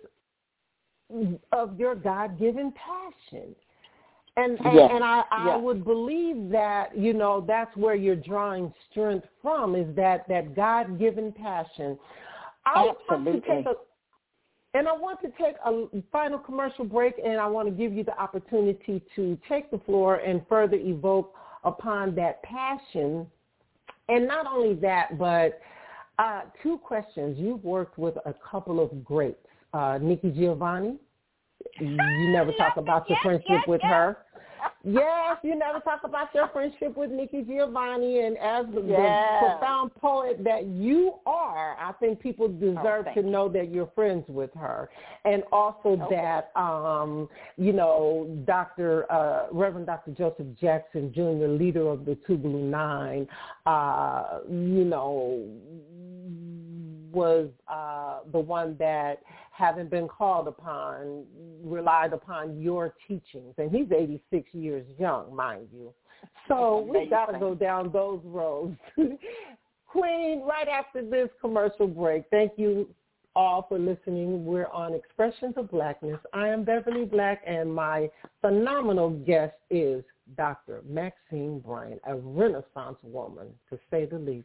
of your God-given passion. And and, yes. and I, I yes. would believe that, you know, that's where you're drawing strength from, is that, that God-given passion. I Absolutely. Want to take a, and I want to take a final commercial break, and I want to give you the opportunity to take the floor and further evoke upon that passion. And not only that, but uh, two questions. You've worked with a couple of greats, uh, Nikki Giovanni. You never talk about your friendship yes, with yes. her. Yes, you never talk about your friendship with Nikki Giovanni. And as the, yes. the profound poet that you are, I think people deserve oh, to know that you're friends with her. And also okay. that, um, you know, Doctor Uh, Reverend Doctor Joseph Jackson Junior, leader of the Tougaloo Nine, uh, you know, was uh, the one that, having been called upon, relied upon your teachings. And he's eighty-six years young, mind you. So we got to go down those roads. Queen, right after this commercial break, thank you all for listening. We're on Expressions of Blackness. I am Beverly Black, and my phenomenal guest is Doctor Maxine Bryant, a Renaissance woman, to say the least.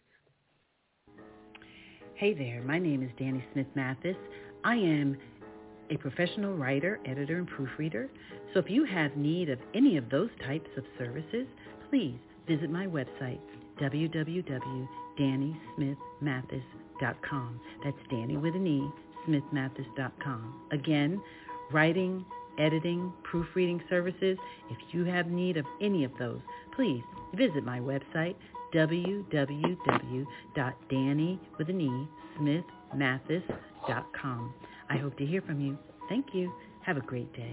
Hey there, my name is Danny Smith Mathis. I am a professional writer, editor, and proofreader. So if you have need of any of those types of services, please visit my website, w w w dot danny smith mathis dot com. That's Danny with an E, smith mathis dot com. Again, writing, editing, proofreading services. If you have need of any of those, please visit my website, w w w dot danny with an E, smith mathis dot com. I hope to hear from you. Thank you. Have a great day.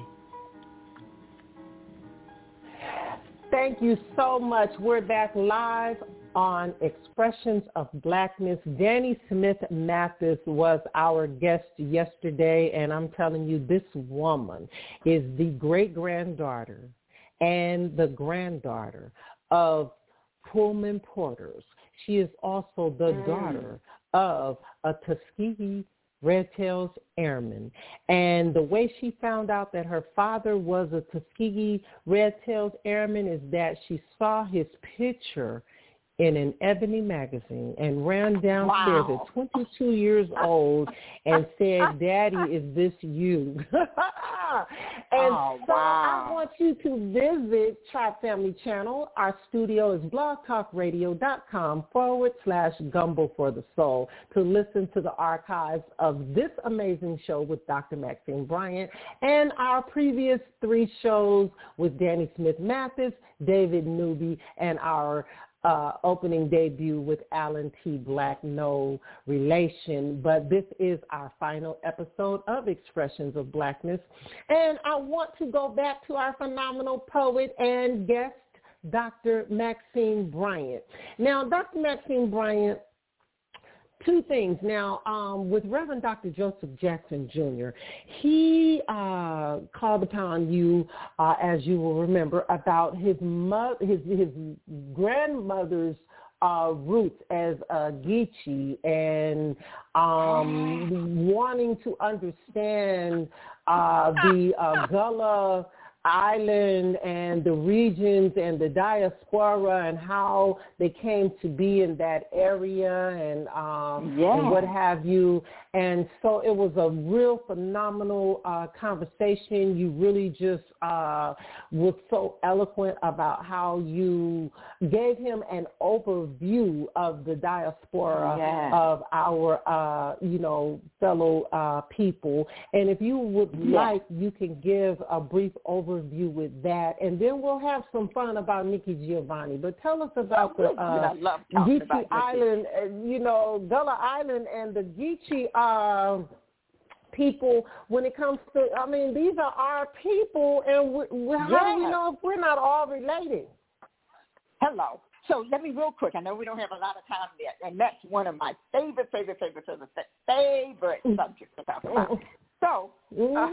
Thank you so much. We're back live on Expressions of Blackness. Danny Smith Mathis was our guest yesterday, and I'm telling you, this woman is the great-granddaughter and the granddaughter of Pullman Porters. She is also the mm. daughter of a Tuskegee Red Tails Airman. And the way she found out that her father was a Tuskegee Red Tails Airman is that she saw his picture in an Ebony magazine and ran downstairs wow. at twenty-two years old and said, "Daddy, is this you?" And oh, so wow. I want you to visit Tribe Family Channel. Our studio is blogtalkradio.com forward slash Gumbo for the Soul to listen to the archives of this amazing show with Doctor Maxine Bryant and our previous three shows with Danny Smith Mathis, David Newby, and our Uh, opening debut with Alan T. Black, No Relation. But this is our final episode of Expressions of Blackness. And I want to go back to our phenomenal poet and guest, Doctor Maxine Bryant. Now, Doctor Maxine Bryant, two things. Now, um, with Reverend Doctor Joseph Jackson Junior, he uh, called upon you, uh, as you will remember, about his mo- his, his grandmother's uh, roots as a Geechee and um, wanting to understand uh, the uh, Gullah Island and the regions and the diaspora and how they came to be in that area and, um, yeah. and what have you. And so it was a real phenomenal uh, conversation. You really just uh, was so eloquent about how you gave him an overview of the diaspora yeah. of our, uh, you know, fellow uh, people. And if you would yeah. like, you can give a brief overview with that, and then we'll have some fun about Nikki Giovanni. But tell us about the uh, Geechee Island, uh, you know, Gullah Island and the Geechee uh, people when it comes to, I mean, these are our people, and we, we, how yes. do we know if we're not all related? Hello. So let me real quick. I know we don't have a lot of time yet, and that's one of my favorite, favorite, favorite, favorite, favorite subjects to talk about. So uh,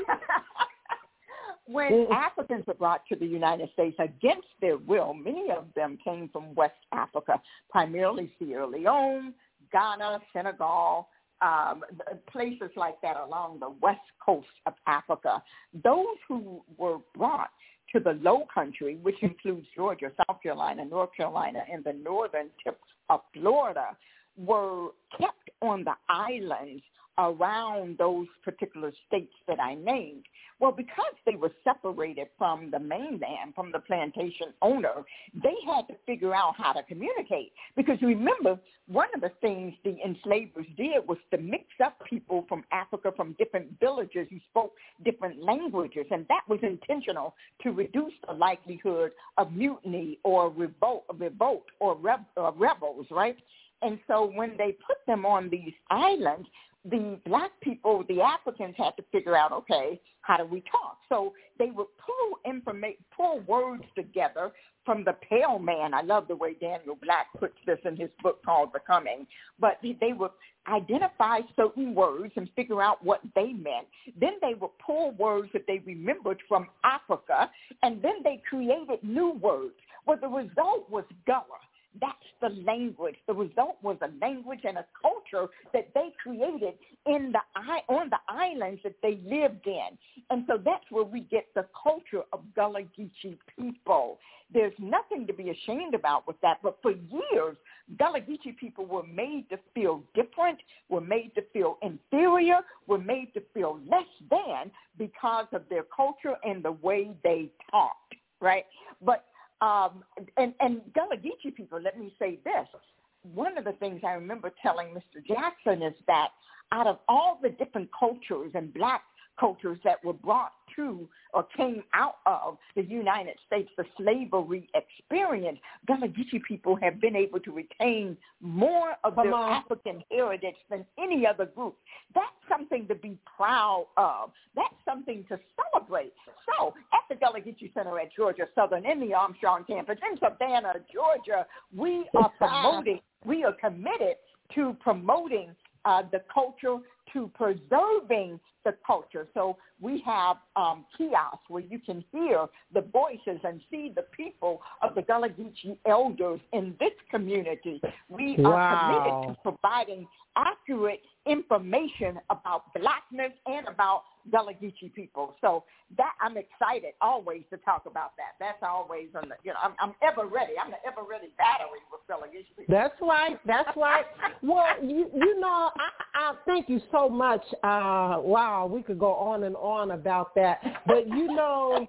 when Africans were brought to the United States against their will, many of them came from West Africa, primarily Sierra Leone, Ghana, Senegal, um, places like that along the west coast of Africa. Those who were brought to the Low Country, which includes Georgia, South Carolina, North Carolina, and the northern tip of Florida, were kept on the islands around those particular states that I named. Well, because they were separated from the mainland, from the plantation owner, they had to figure out how to communicate. Because remember, one of the things the enslavers did was to mix up people from Africa, from different villages who spoke different languages, and that was intentional to reduce the likelihood of mutiny or revolt, revolt or, rev, or rebels, right? And so when they put them on these islands, the black people, the Africans, had to figure out, okay, how do we talk? So they would pull information, pull words together from the pale man. I love the way Daniel Black puts this in his book called Becoming. But they would identify certain words and figure out what they meant. Then they would pull words that they remembered from Africa, and then they created new words. Well, the result was Gullah. That's the language. The result was a language and a culture that they created in the on the islands that they lived in. And so that's where we get the culture of Gullah Geechee people. There's nothing to be ashamed about with that. But for years, Gullah Geechee people were made to feel different, were made to feel inferior, were made to feel less than because of their culture and the way they talked, right? But Um, and, and Gullah Geechee people, let me say this. One of the things I remember telling Mister Jackson is that out of all the different cultures and black cultures that were brought to or came out of the United States, the slavery experience, Gullah Geechee people have been able to retain more of Come their on. African heritage than any other group. That's something to be proud of. That's something to celebrate. So at the Gullah Geechee Center at Georgia Southern in the Armstrong campus in Savannah, Georgia, we are promoting, we are committed to promoting uh, the culture, to preserving the culture. So we have um, kiosks where you can hear the voices and see the people of the Gullah Geechee elders in this community. We Wow. are committed to providing accurate information about blackness and about Gullah Geechee people. So that I'm excited always to talk about that. That's always on the, you know, I'm, I'm ever ready. I'm the ever ready battery with Gullah Geechee people. That's right. That's right. Well, you, you know, I, I thank you so much. Uh, wow, we could go on and on about that. But, you know,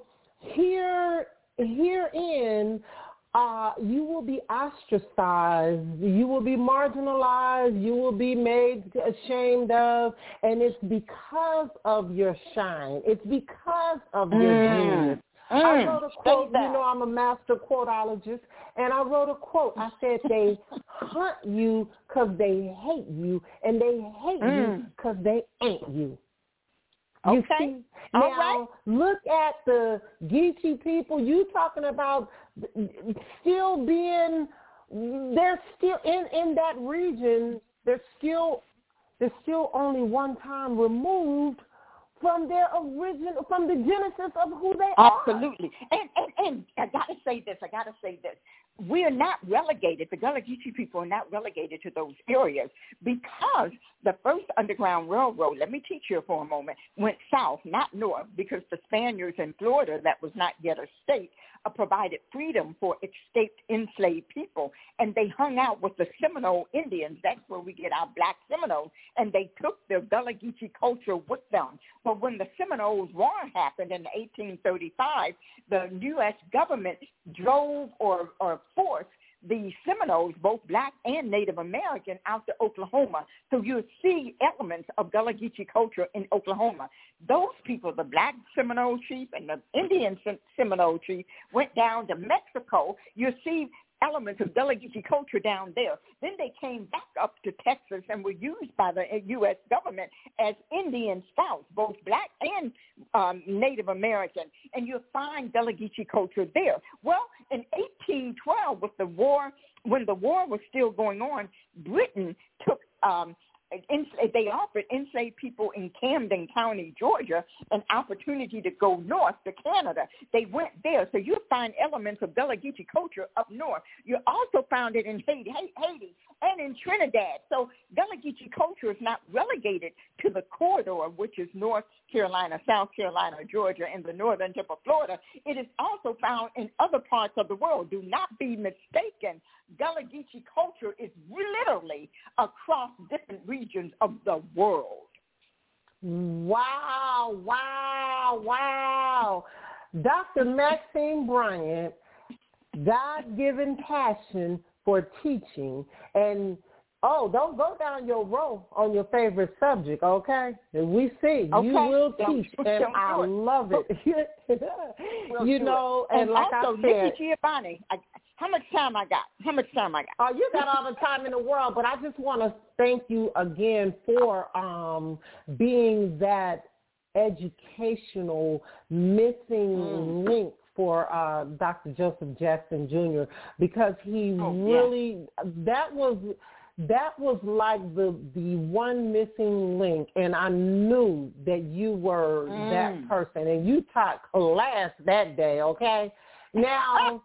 here, herein, Uh, you will be ostracized, you will be marginalized, you will be made ashamed of, and it's because of your shine. It's because of your Mm. genius. Mm. I wrote a quote, Say that. you know, I'm a master quoteologist, and I wrote a quote. I said they hunt you because they hate you, and they hate Mm. you because they ain't you. You Okay. see? All Now, right. look at the Geechee people. You talking about still being, they're still in, in that region, they're still, they're still only one time removed from their original, from the genesis of who they Absolutely. are. And, and, and I got to say this, I got to say this. we are not relegated, the Gullah Geechee people are not relegated to those areas because the first Underground Railroad, let me teach you for a moment, went south, not north, because the Spaniards in Florida, that was not yet a state, uh, provided freedom for escaped enslaved people. And they hung out with the Seminole Indians. That's where we get our black Seminoles. And they took their Gullah Geechee culture with them. But when the Seminoles War happened in eighteen thirty-five, the U S government drove or, or forced the Seminoles, both black and Native American, out to Oklahoma. So you see elements of Gullah Geechee culture in Oklahoma. Those people, the black Seminole chief and the Indian Seminole chief, went down to Mexico. You see elements of Gullah Geechee culture down there. Then they came back up to Texas and were used by the U S government as Indian scouts, both black and um, Native American. And you'll find Gullah Geechee culture there. Well, in eighteen twelve, with the war, when the war was still going on, Britain took um, they offered enslaved people in Camden County, Georgia, an opportunity to go north to Canada. They went there. So you find elements of Gullah Geechee culture up north. You also found it in Haiti, Haiti and in Trinidad. So Gullah Geechee culture is not relegated to the corridor, which is North Carolina, South Carolina, Georgia, and the northern tip of Florida. It is also found in other parts of the world. Do not be mistaken. Gullah Geechee culture is literally across different regions of the world. Wow, wow, wow. Doctor Maxine Bryant, God-given passion for teaching. And, oh, don't go down your row on your favorite subject, okay? And we see. Okay. You will teach, don't, and don't I love it. we'll you know, and, and like also, I said. Nikki Giovanni, I, how much time I got? How much time I got? Oh, you got all the time in the world, but I just want to thank you again for um, being that educational missing mm. link for uh, Doctor Joseph Jackson Junior because he oh, really yeah. that was that was like the the one missing link, and I knew that you were mm. that person, and you taught class that day. Okay, now.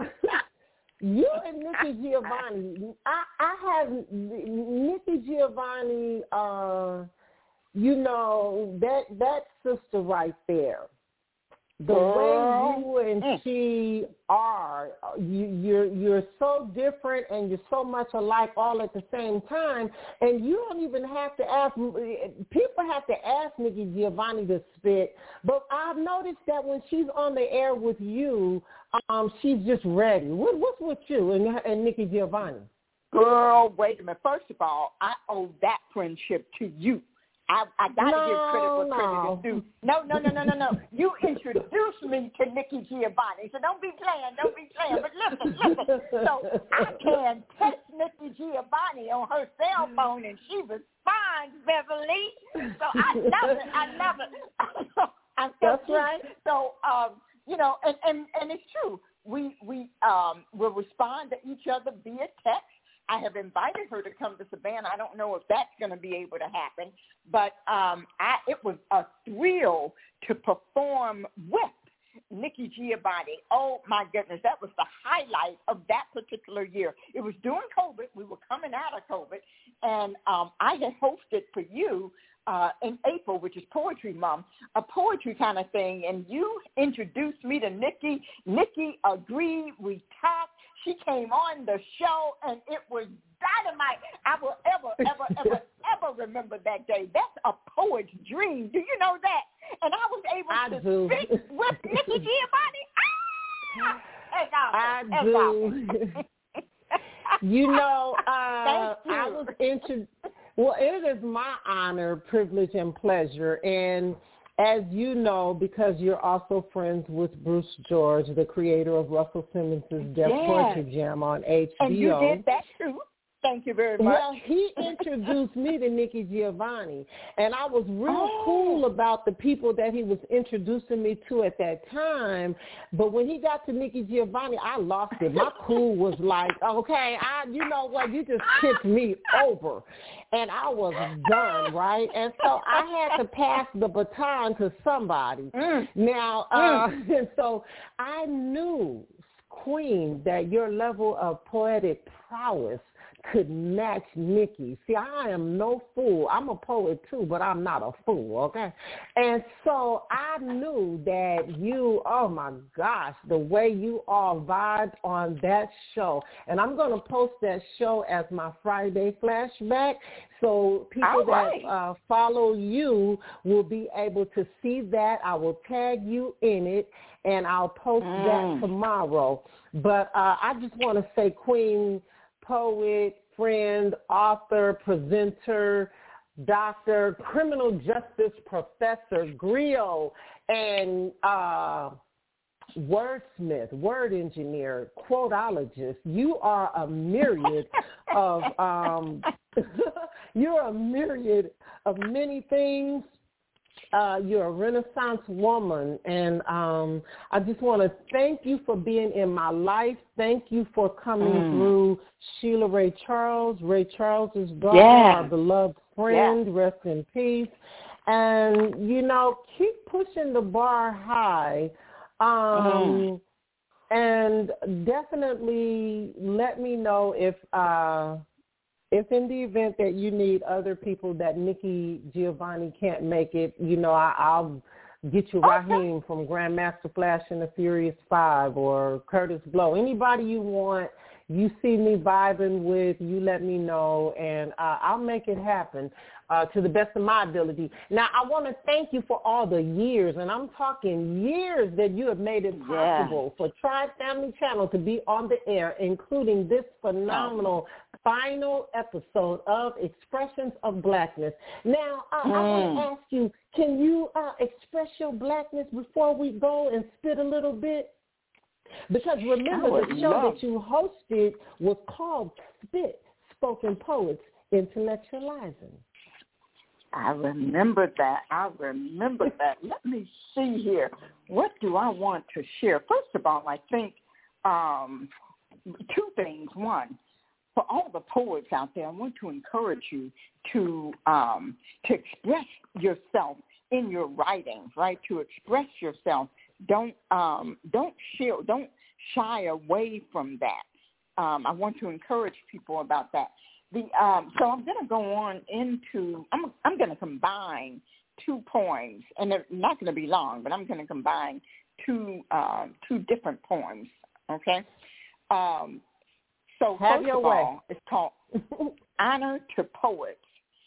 You and Nikki Giovanni, I, I have Nikki Giovanni, uh, you know, that that sister right there, the way you and she are, you, you're you're so different and you're so much alike all at the same time, and you don't even have to ask, people have to ask Nikki Giovanni to spit, but I've noticed that when she's on the air with you, um, she's just ready. What, what's with you and, and Nikki Giovanni? Girl, wait a minute. First of all, I owe that friendship to you. I, I got to no, give credit where no. credit is due. No, no, no, no, no, no. You introduced me to Nikki Giovanni, so don't be playing, don't be playing. But listen, listen. So I can text Nikki Giovanni on her cell phone, and she responds, Beverly. So I love it. I love it. I'm so That's cute. right. So, um, you know, and, and, and it's true. We we um, will respond to each other via text. I have invited her to come to Savannah. I don't know if that's going to be able to happen, but um, I, it was a thrill to perform with Nikki Giovanni. Oh, my goodness, that was the highlight of that particular year. It was during COVID. We were coming out of COVID, and um, I had hosted for you uh, in April, which is Poetry Month, a poetry kind of thing, and you introduced me to Nikki. Nikki agreed. We talked. She came on the show, and it was dynamite. I will ever, ever, ever, ever remember that day. That's a poet's dream. Do you know that? And I was able I to do. speak with Nikki Giovanni. Ah! That's awesome. I That's do. awesome. You know, uh, Thank you. I was introduced. Well, it is my honor, privilege, and pleasure. And as you know, because you're also friends with Bruce George, the creator of Russell Simmons' Deaf yes. Poetry Jam on H B O. And you did that too. Thank you very much. Well, he introduced me to Nikki Giovanni, and I was real oh. cool about the people that he was introducing me to at that time. But when he got to Nikki Giovanni, I lost it. My cool was like, okay, I, you know what, you just tipped me over. And I was done, right? And so I had to pass the baton to somebody. Mm. Now, uh, mm. and so I knew Queen, that your level of poetic prowess could match Nikki. See, I am no fool. I'm a poet too, but I'm not a fool, okay? And so I knew that you, oh my gosh, the way you all vibed on that show. And I'm going to post that show as my Friday flashback. So people right. that uh, follow you will be able to see that. I will tag you in it, and I'll post mm. that tomorrow. But uh, I just want to say, Queen, poet, friend, author, presenter, doctor, criminal justice professor, griot, and uh, wordsmith, word engineer, quotologist. You are a myriad of um, you're a myriad of many things. Uh, you're a Renaissance woman, and um, I just want to thank you for being in my life. Thank you for coming mm. through Sheila Ray Charles, Ray Charles's daughter, yeah. our beloved friend. Yeah. Rest in peace. And, you know, keep pushing the bar high. Um, mm. And definitely let me know if uh, – if in the event that you need other people that Nikki Giovanni can't make it, you know, I, I'll get you Raheem okay. from Grandmaster Flash and the Furious Five, or Curtis Blow. Anybody you want, you see me vibing with, you let me know, and uh, I'll make it happen uh, to the best of my ability. Now, I want to thank you for all the years, and I'm talking years that you have made it possible yeah. for Tribe Family Channel to be on the air, including this phenomenal final episode of Expressions of Blackness. Now, uh, mm. I want to ask you, can you uh, express your blackness before we go and spit a little bit? Because remember, the show love. that you hosted was called Spit, Spoken Poets Intellectualizing. I remember that. I remember that. Let me see here. What do I want to share? First of all, I think um, two things. One, for all the poets out there, I want to encourage you to um, to express yourself in your writings, right? To express yourself. Don't um, don't shield, don't shy away from that. Um, I want to encourage people about that. The um, so I'm going to go on into I'm I'm going to combine two poems, and they're not going to be long, but I'm going to combine two uh, two different poems. Okay. Um, so Have first your of way. all, it's called Honor to Poets.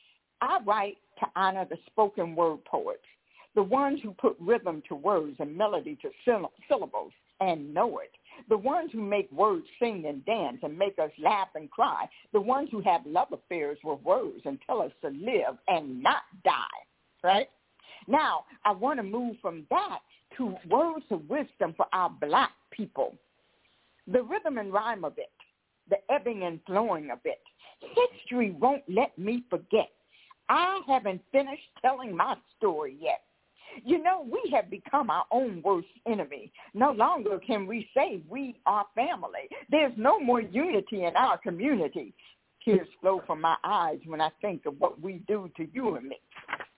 I write to honor the spoken word poets, the ones who put rhythm to words and melody to syllables and know it, the ones who make words sing and dance and make us laugh and cry, the ones who have love affairs with words and tell us to live and not die, right? Now, I want to move from that to words of wisdom for our black people. The rhythm and rhyme of it, the ebbing and flowing of it. History won't let me forget. I haven't finished telling my story yet. You know, we have become our own worst enemy. No longer can we say we are family. There's no more unity in our community. Tears flow from my eyes when I think of what we do to you and me.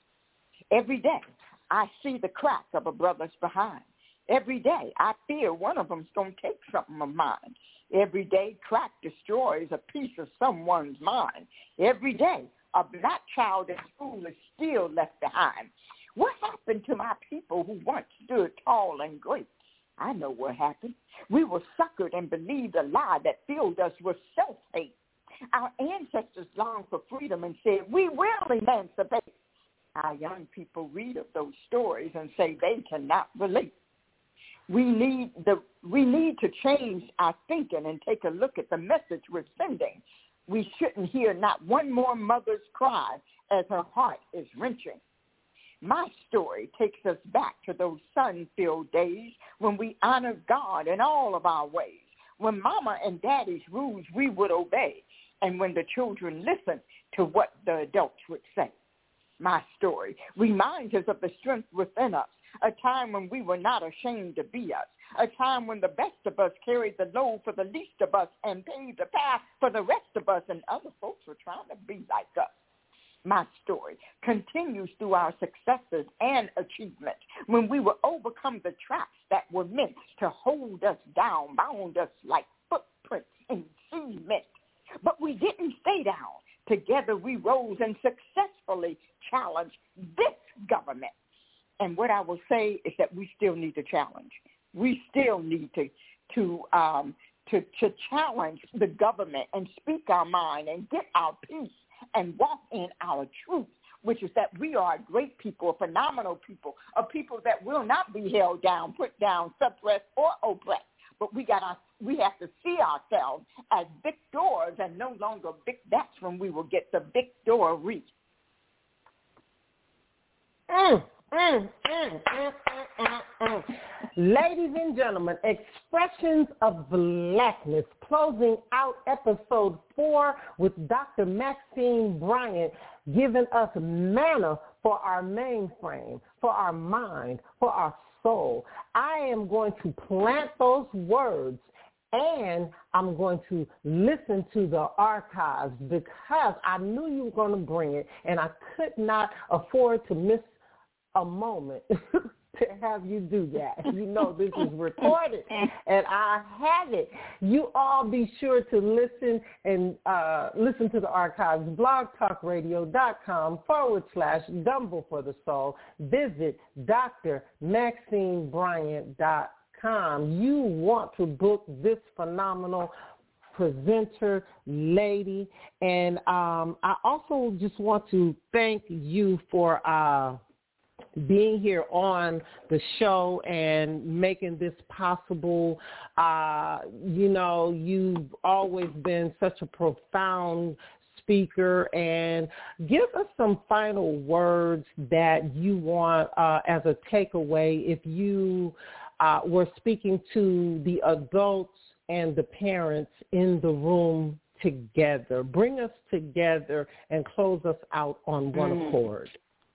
Every day, I see the crack of a brother's behind. Every day, I fear one of them's going to take something of mine. Every day, crack destroys a piece of someone's mind. Every day, a black child in school is still left behind. What happened to my people who once stood tall and great? I know what happened. We were suckered and believed a lie that filled us with self-hate. Our ancestors longed for freedom and said, we will emancipate. Our young people read of those stories and say they cannot relate. We need the we need to change our thinking and take a look at the message we're sending. We shouldn't hear not one more mother's cry as her heart is wrenching. My story takes us back to those sun-filled days when we honored God in all of our ways, when mama and daddy's rules we would obey, and when the children listened to what the adults would say. My story reminds us of the strength within us, a time when we were not ashamed to be us, a time when the best of us carried the load for the least of us and paved the path for the rest of us, and other folks were trying to be like us. my story, continues through our successes and achievements, when we will overcome the traps that were meant to hold us down, bound us like footprints in cement. But we didn't stay down. Together we rose and successfully challenged this government. And what I will say is that we still need to challenge. We still need to to um, to, to challenge the government and speak our mind and get our peace and walk in our truth, which is that we are a great people, a phenomenal people, a people that will not be held down, put down, suppressed, or oppressed. But we got our, we have to see ourselves as victors and no longer vic. That's when we will get the victory. Mm, mm, mm, mm, mm, mm. Ladies and gentlemen, Expressions of Blackness, closing out episode four with Doctor Maxine Bryant, giving us manna for our mainframe, for our mind, for our soul. I am going to plant those words, and I'm going to listen to the archives because I knew you were going to bring it, and I could not afford to miss a moment to have you do that. You know this is recorded, and I have it. You all be sure to listen and uh, listen to the archives, blogtalkradio.com forward slash Gumbo for the Soul. Visit D R Maxine Bryant dot com. You want to book this phenomenal presenter lady, and um, I also just want to thank you for uh, being here on the show and making this possible. Uh, you know, you've always been such a profound speaker, and give us some final words that you want uh, as a takeaway if you uh, were speaking to the adults and the parents in the room together. Bring us together and close us out on one mm. accord.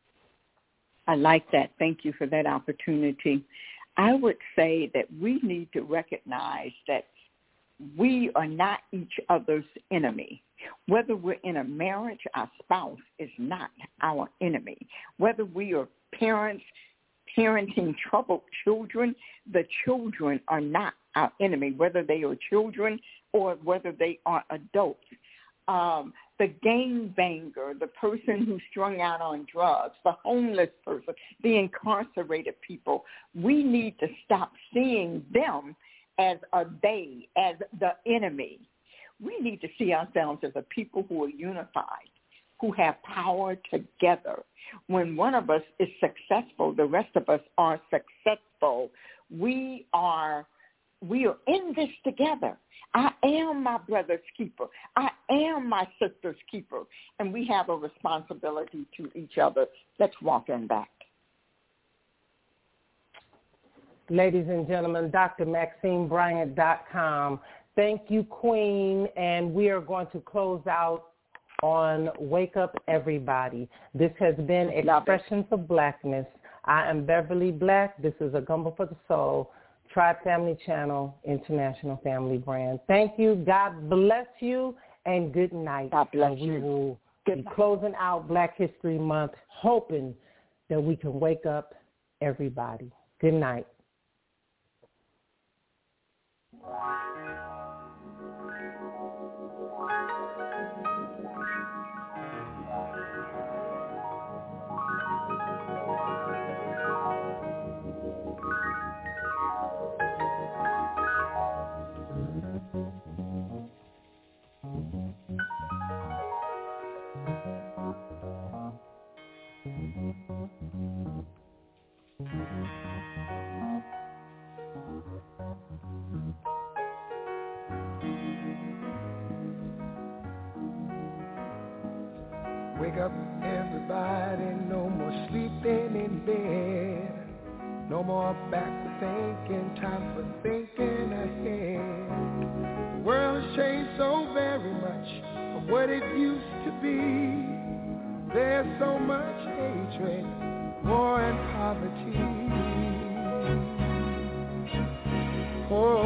I like that. Thank you for that opportunity. I would say that we need to recognize that we are not each other's enemy. Whether we're in a marriage, our spouse is not our enemy. Whether we are parents parenting troubled children, the children are not our enemy, whether they are children or whether they are adults. Um, the gangbanger, the person who's strung out on drugs, the homeless person, the incarcerated people, we need to stop seeing them as a they, as the enemy. We need to see ourselves as a people who are unified, who have power together. When one of us is successful, the rest of us are successful. We are We are in this together. I am my brother's keeper. I am my sister's keeper. And we have a responsibility to each other. Let's walk in that. Ladies and gentlemen, D R Maxine Bryant dot com. Thank you, Queen. And we are going to close out on Wake Up Everybody. This has been Expressions of Blackness. I am Beverly Black. This is a Gumbo for the Soul. Tribe Family Channel, International Family Brand. Thank you. God bless you, and good night. God bless and we you. will good be night. Closing out Black History Month, hoping that we can wake up everybody. Good night. Wake up, everybody, no more sleeping in bed. No more back thinking, time for thinking ahead. The world has changed so very much from what it used to be. There's so much hatred, war and poverty. Oh,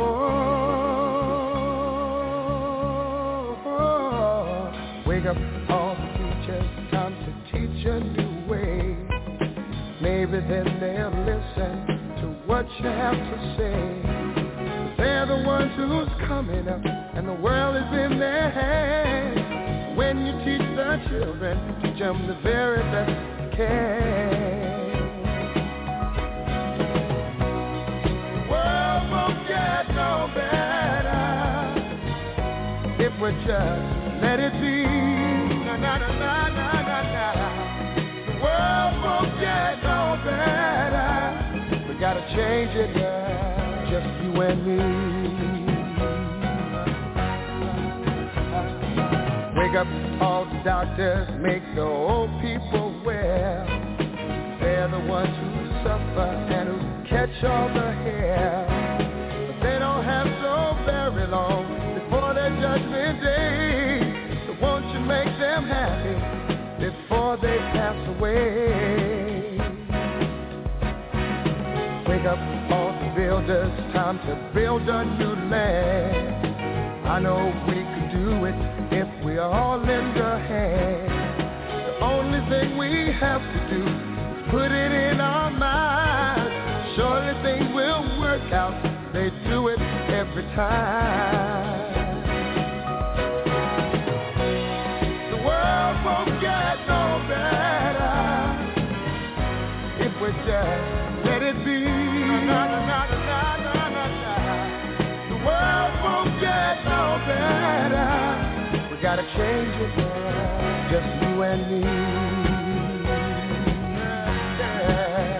oh, oh. Wake up all the teachers, time to teach a new way. Maybe then they'll listen to what you have to say. They're the ones who's coming up, and the world is in their hands. When you teach the children, teach them the very best you can. The world won't get no better if we just let it be. Na na na na na na na. The world won't get no better. We gotta change it, girl, just you and me. Wake up all the doctors, make the old people well. They're the ones who suffer and who catch all the hair. But they don't have so very long before their judgment day. So won't you make them happy before they pass away? Wake up all the builders, time to build a new land. I know we could do it if we all lend a hand. The only thing we have to do is put it in our minds. Surely things will work out. They do it every time. The world won't get no better if we just let it be. Na, na, na, na, na, na, na. The world won't get no better. We gotta change it, yeah, just you and me. Yeah.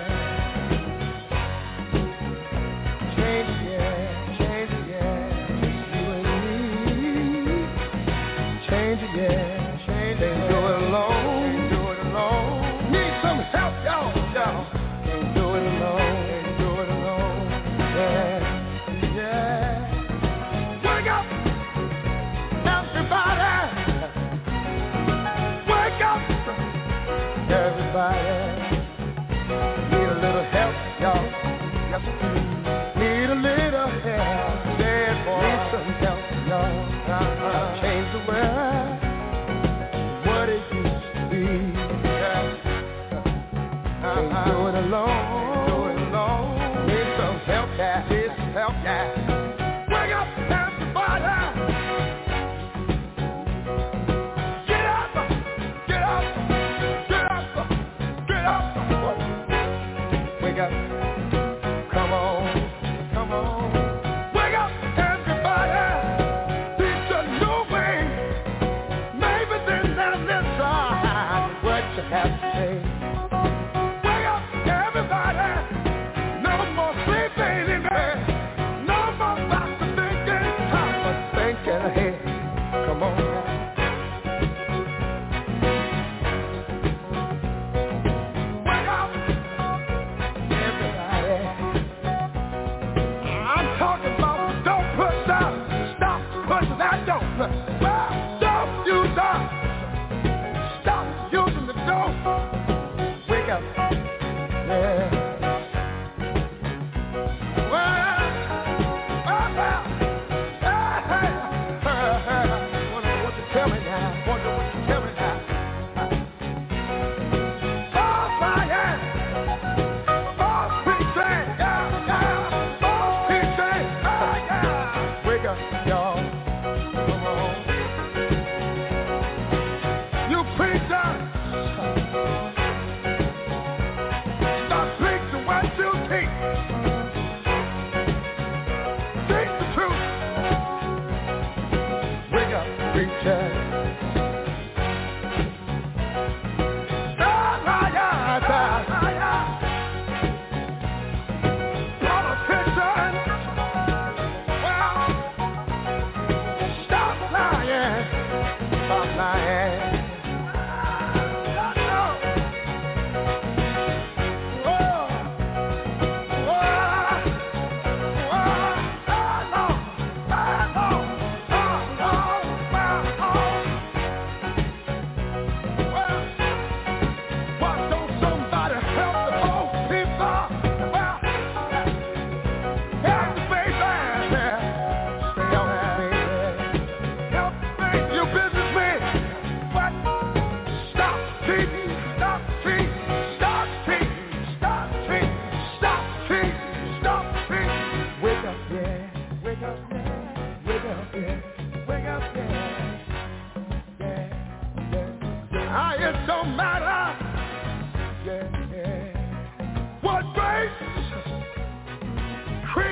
Change it, yeah, change it, yeah, just you and me. Change it, yeah, change it. Can't do it alone, can't do it alone. Need some help, y'all, y'all. Can't do it alone, can't do it alone. Yeah, yeah. Wake up, everybody. Wake up, everybody. Need a little help, y'all. Yes, need a little help. Dead boy, need some help, y'all. Uh-huh. Change the world, what it used to be. Yeah. Uh-huh. Can't do it alone. Can't do it alone. Need some help, yeah. Need some help, yeah. Wake up, everybody. Get up, get up, get up, get up. Wake up, come on, come on. Wake up, everybody. Teach a new way. Maybe then they'll listen what you have to say. Wake up, everybody. No more sleeping in bed. No more about to thinking. Time for thinking ahead. Come on now. Wake up, everybody. I'm talking about don't push out. Stop pushing that don't push. Well, don't use that. Stop using the don't. Wake up. Yeah. Well, well, well. Hey, hey, hey, hey. Wonder what you tell me now. Wonder what you tell me now. False fire. False preaching. Yeah, yeah. False preaching. Ah, yeah. Wake up, y'all. Come on. You preachers. Stop preaching.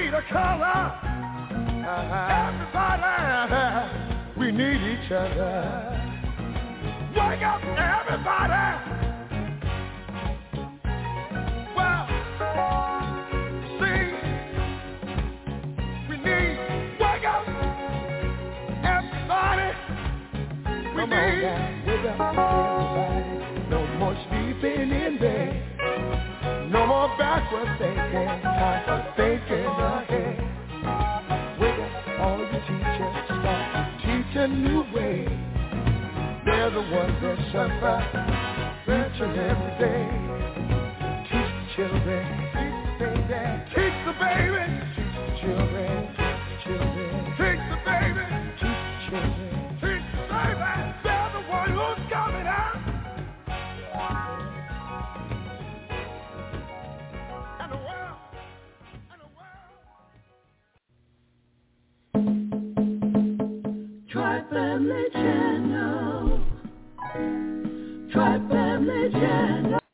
creed or color. Everybody, we need each other. Wake up, everybody. Well, see, we need, wake up, everybody. We Come need. On, wake up, everybody. No more sleeping in bed. No more backward thinking. Time for thinking ahead. Wake up, all you teachers, start to teach a new way. They're the ones that suffer each and every day. Teach the children, teach the baby, teach the baby, teach the children, teach the children, teach the baby, teach the children, teach the baby. They're the one who's coming out. And the world, and the world. Tri-Family Channel. Tri-Family Channel.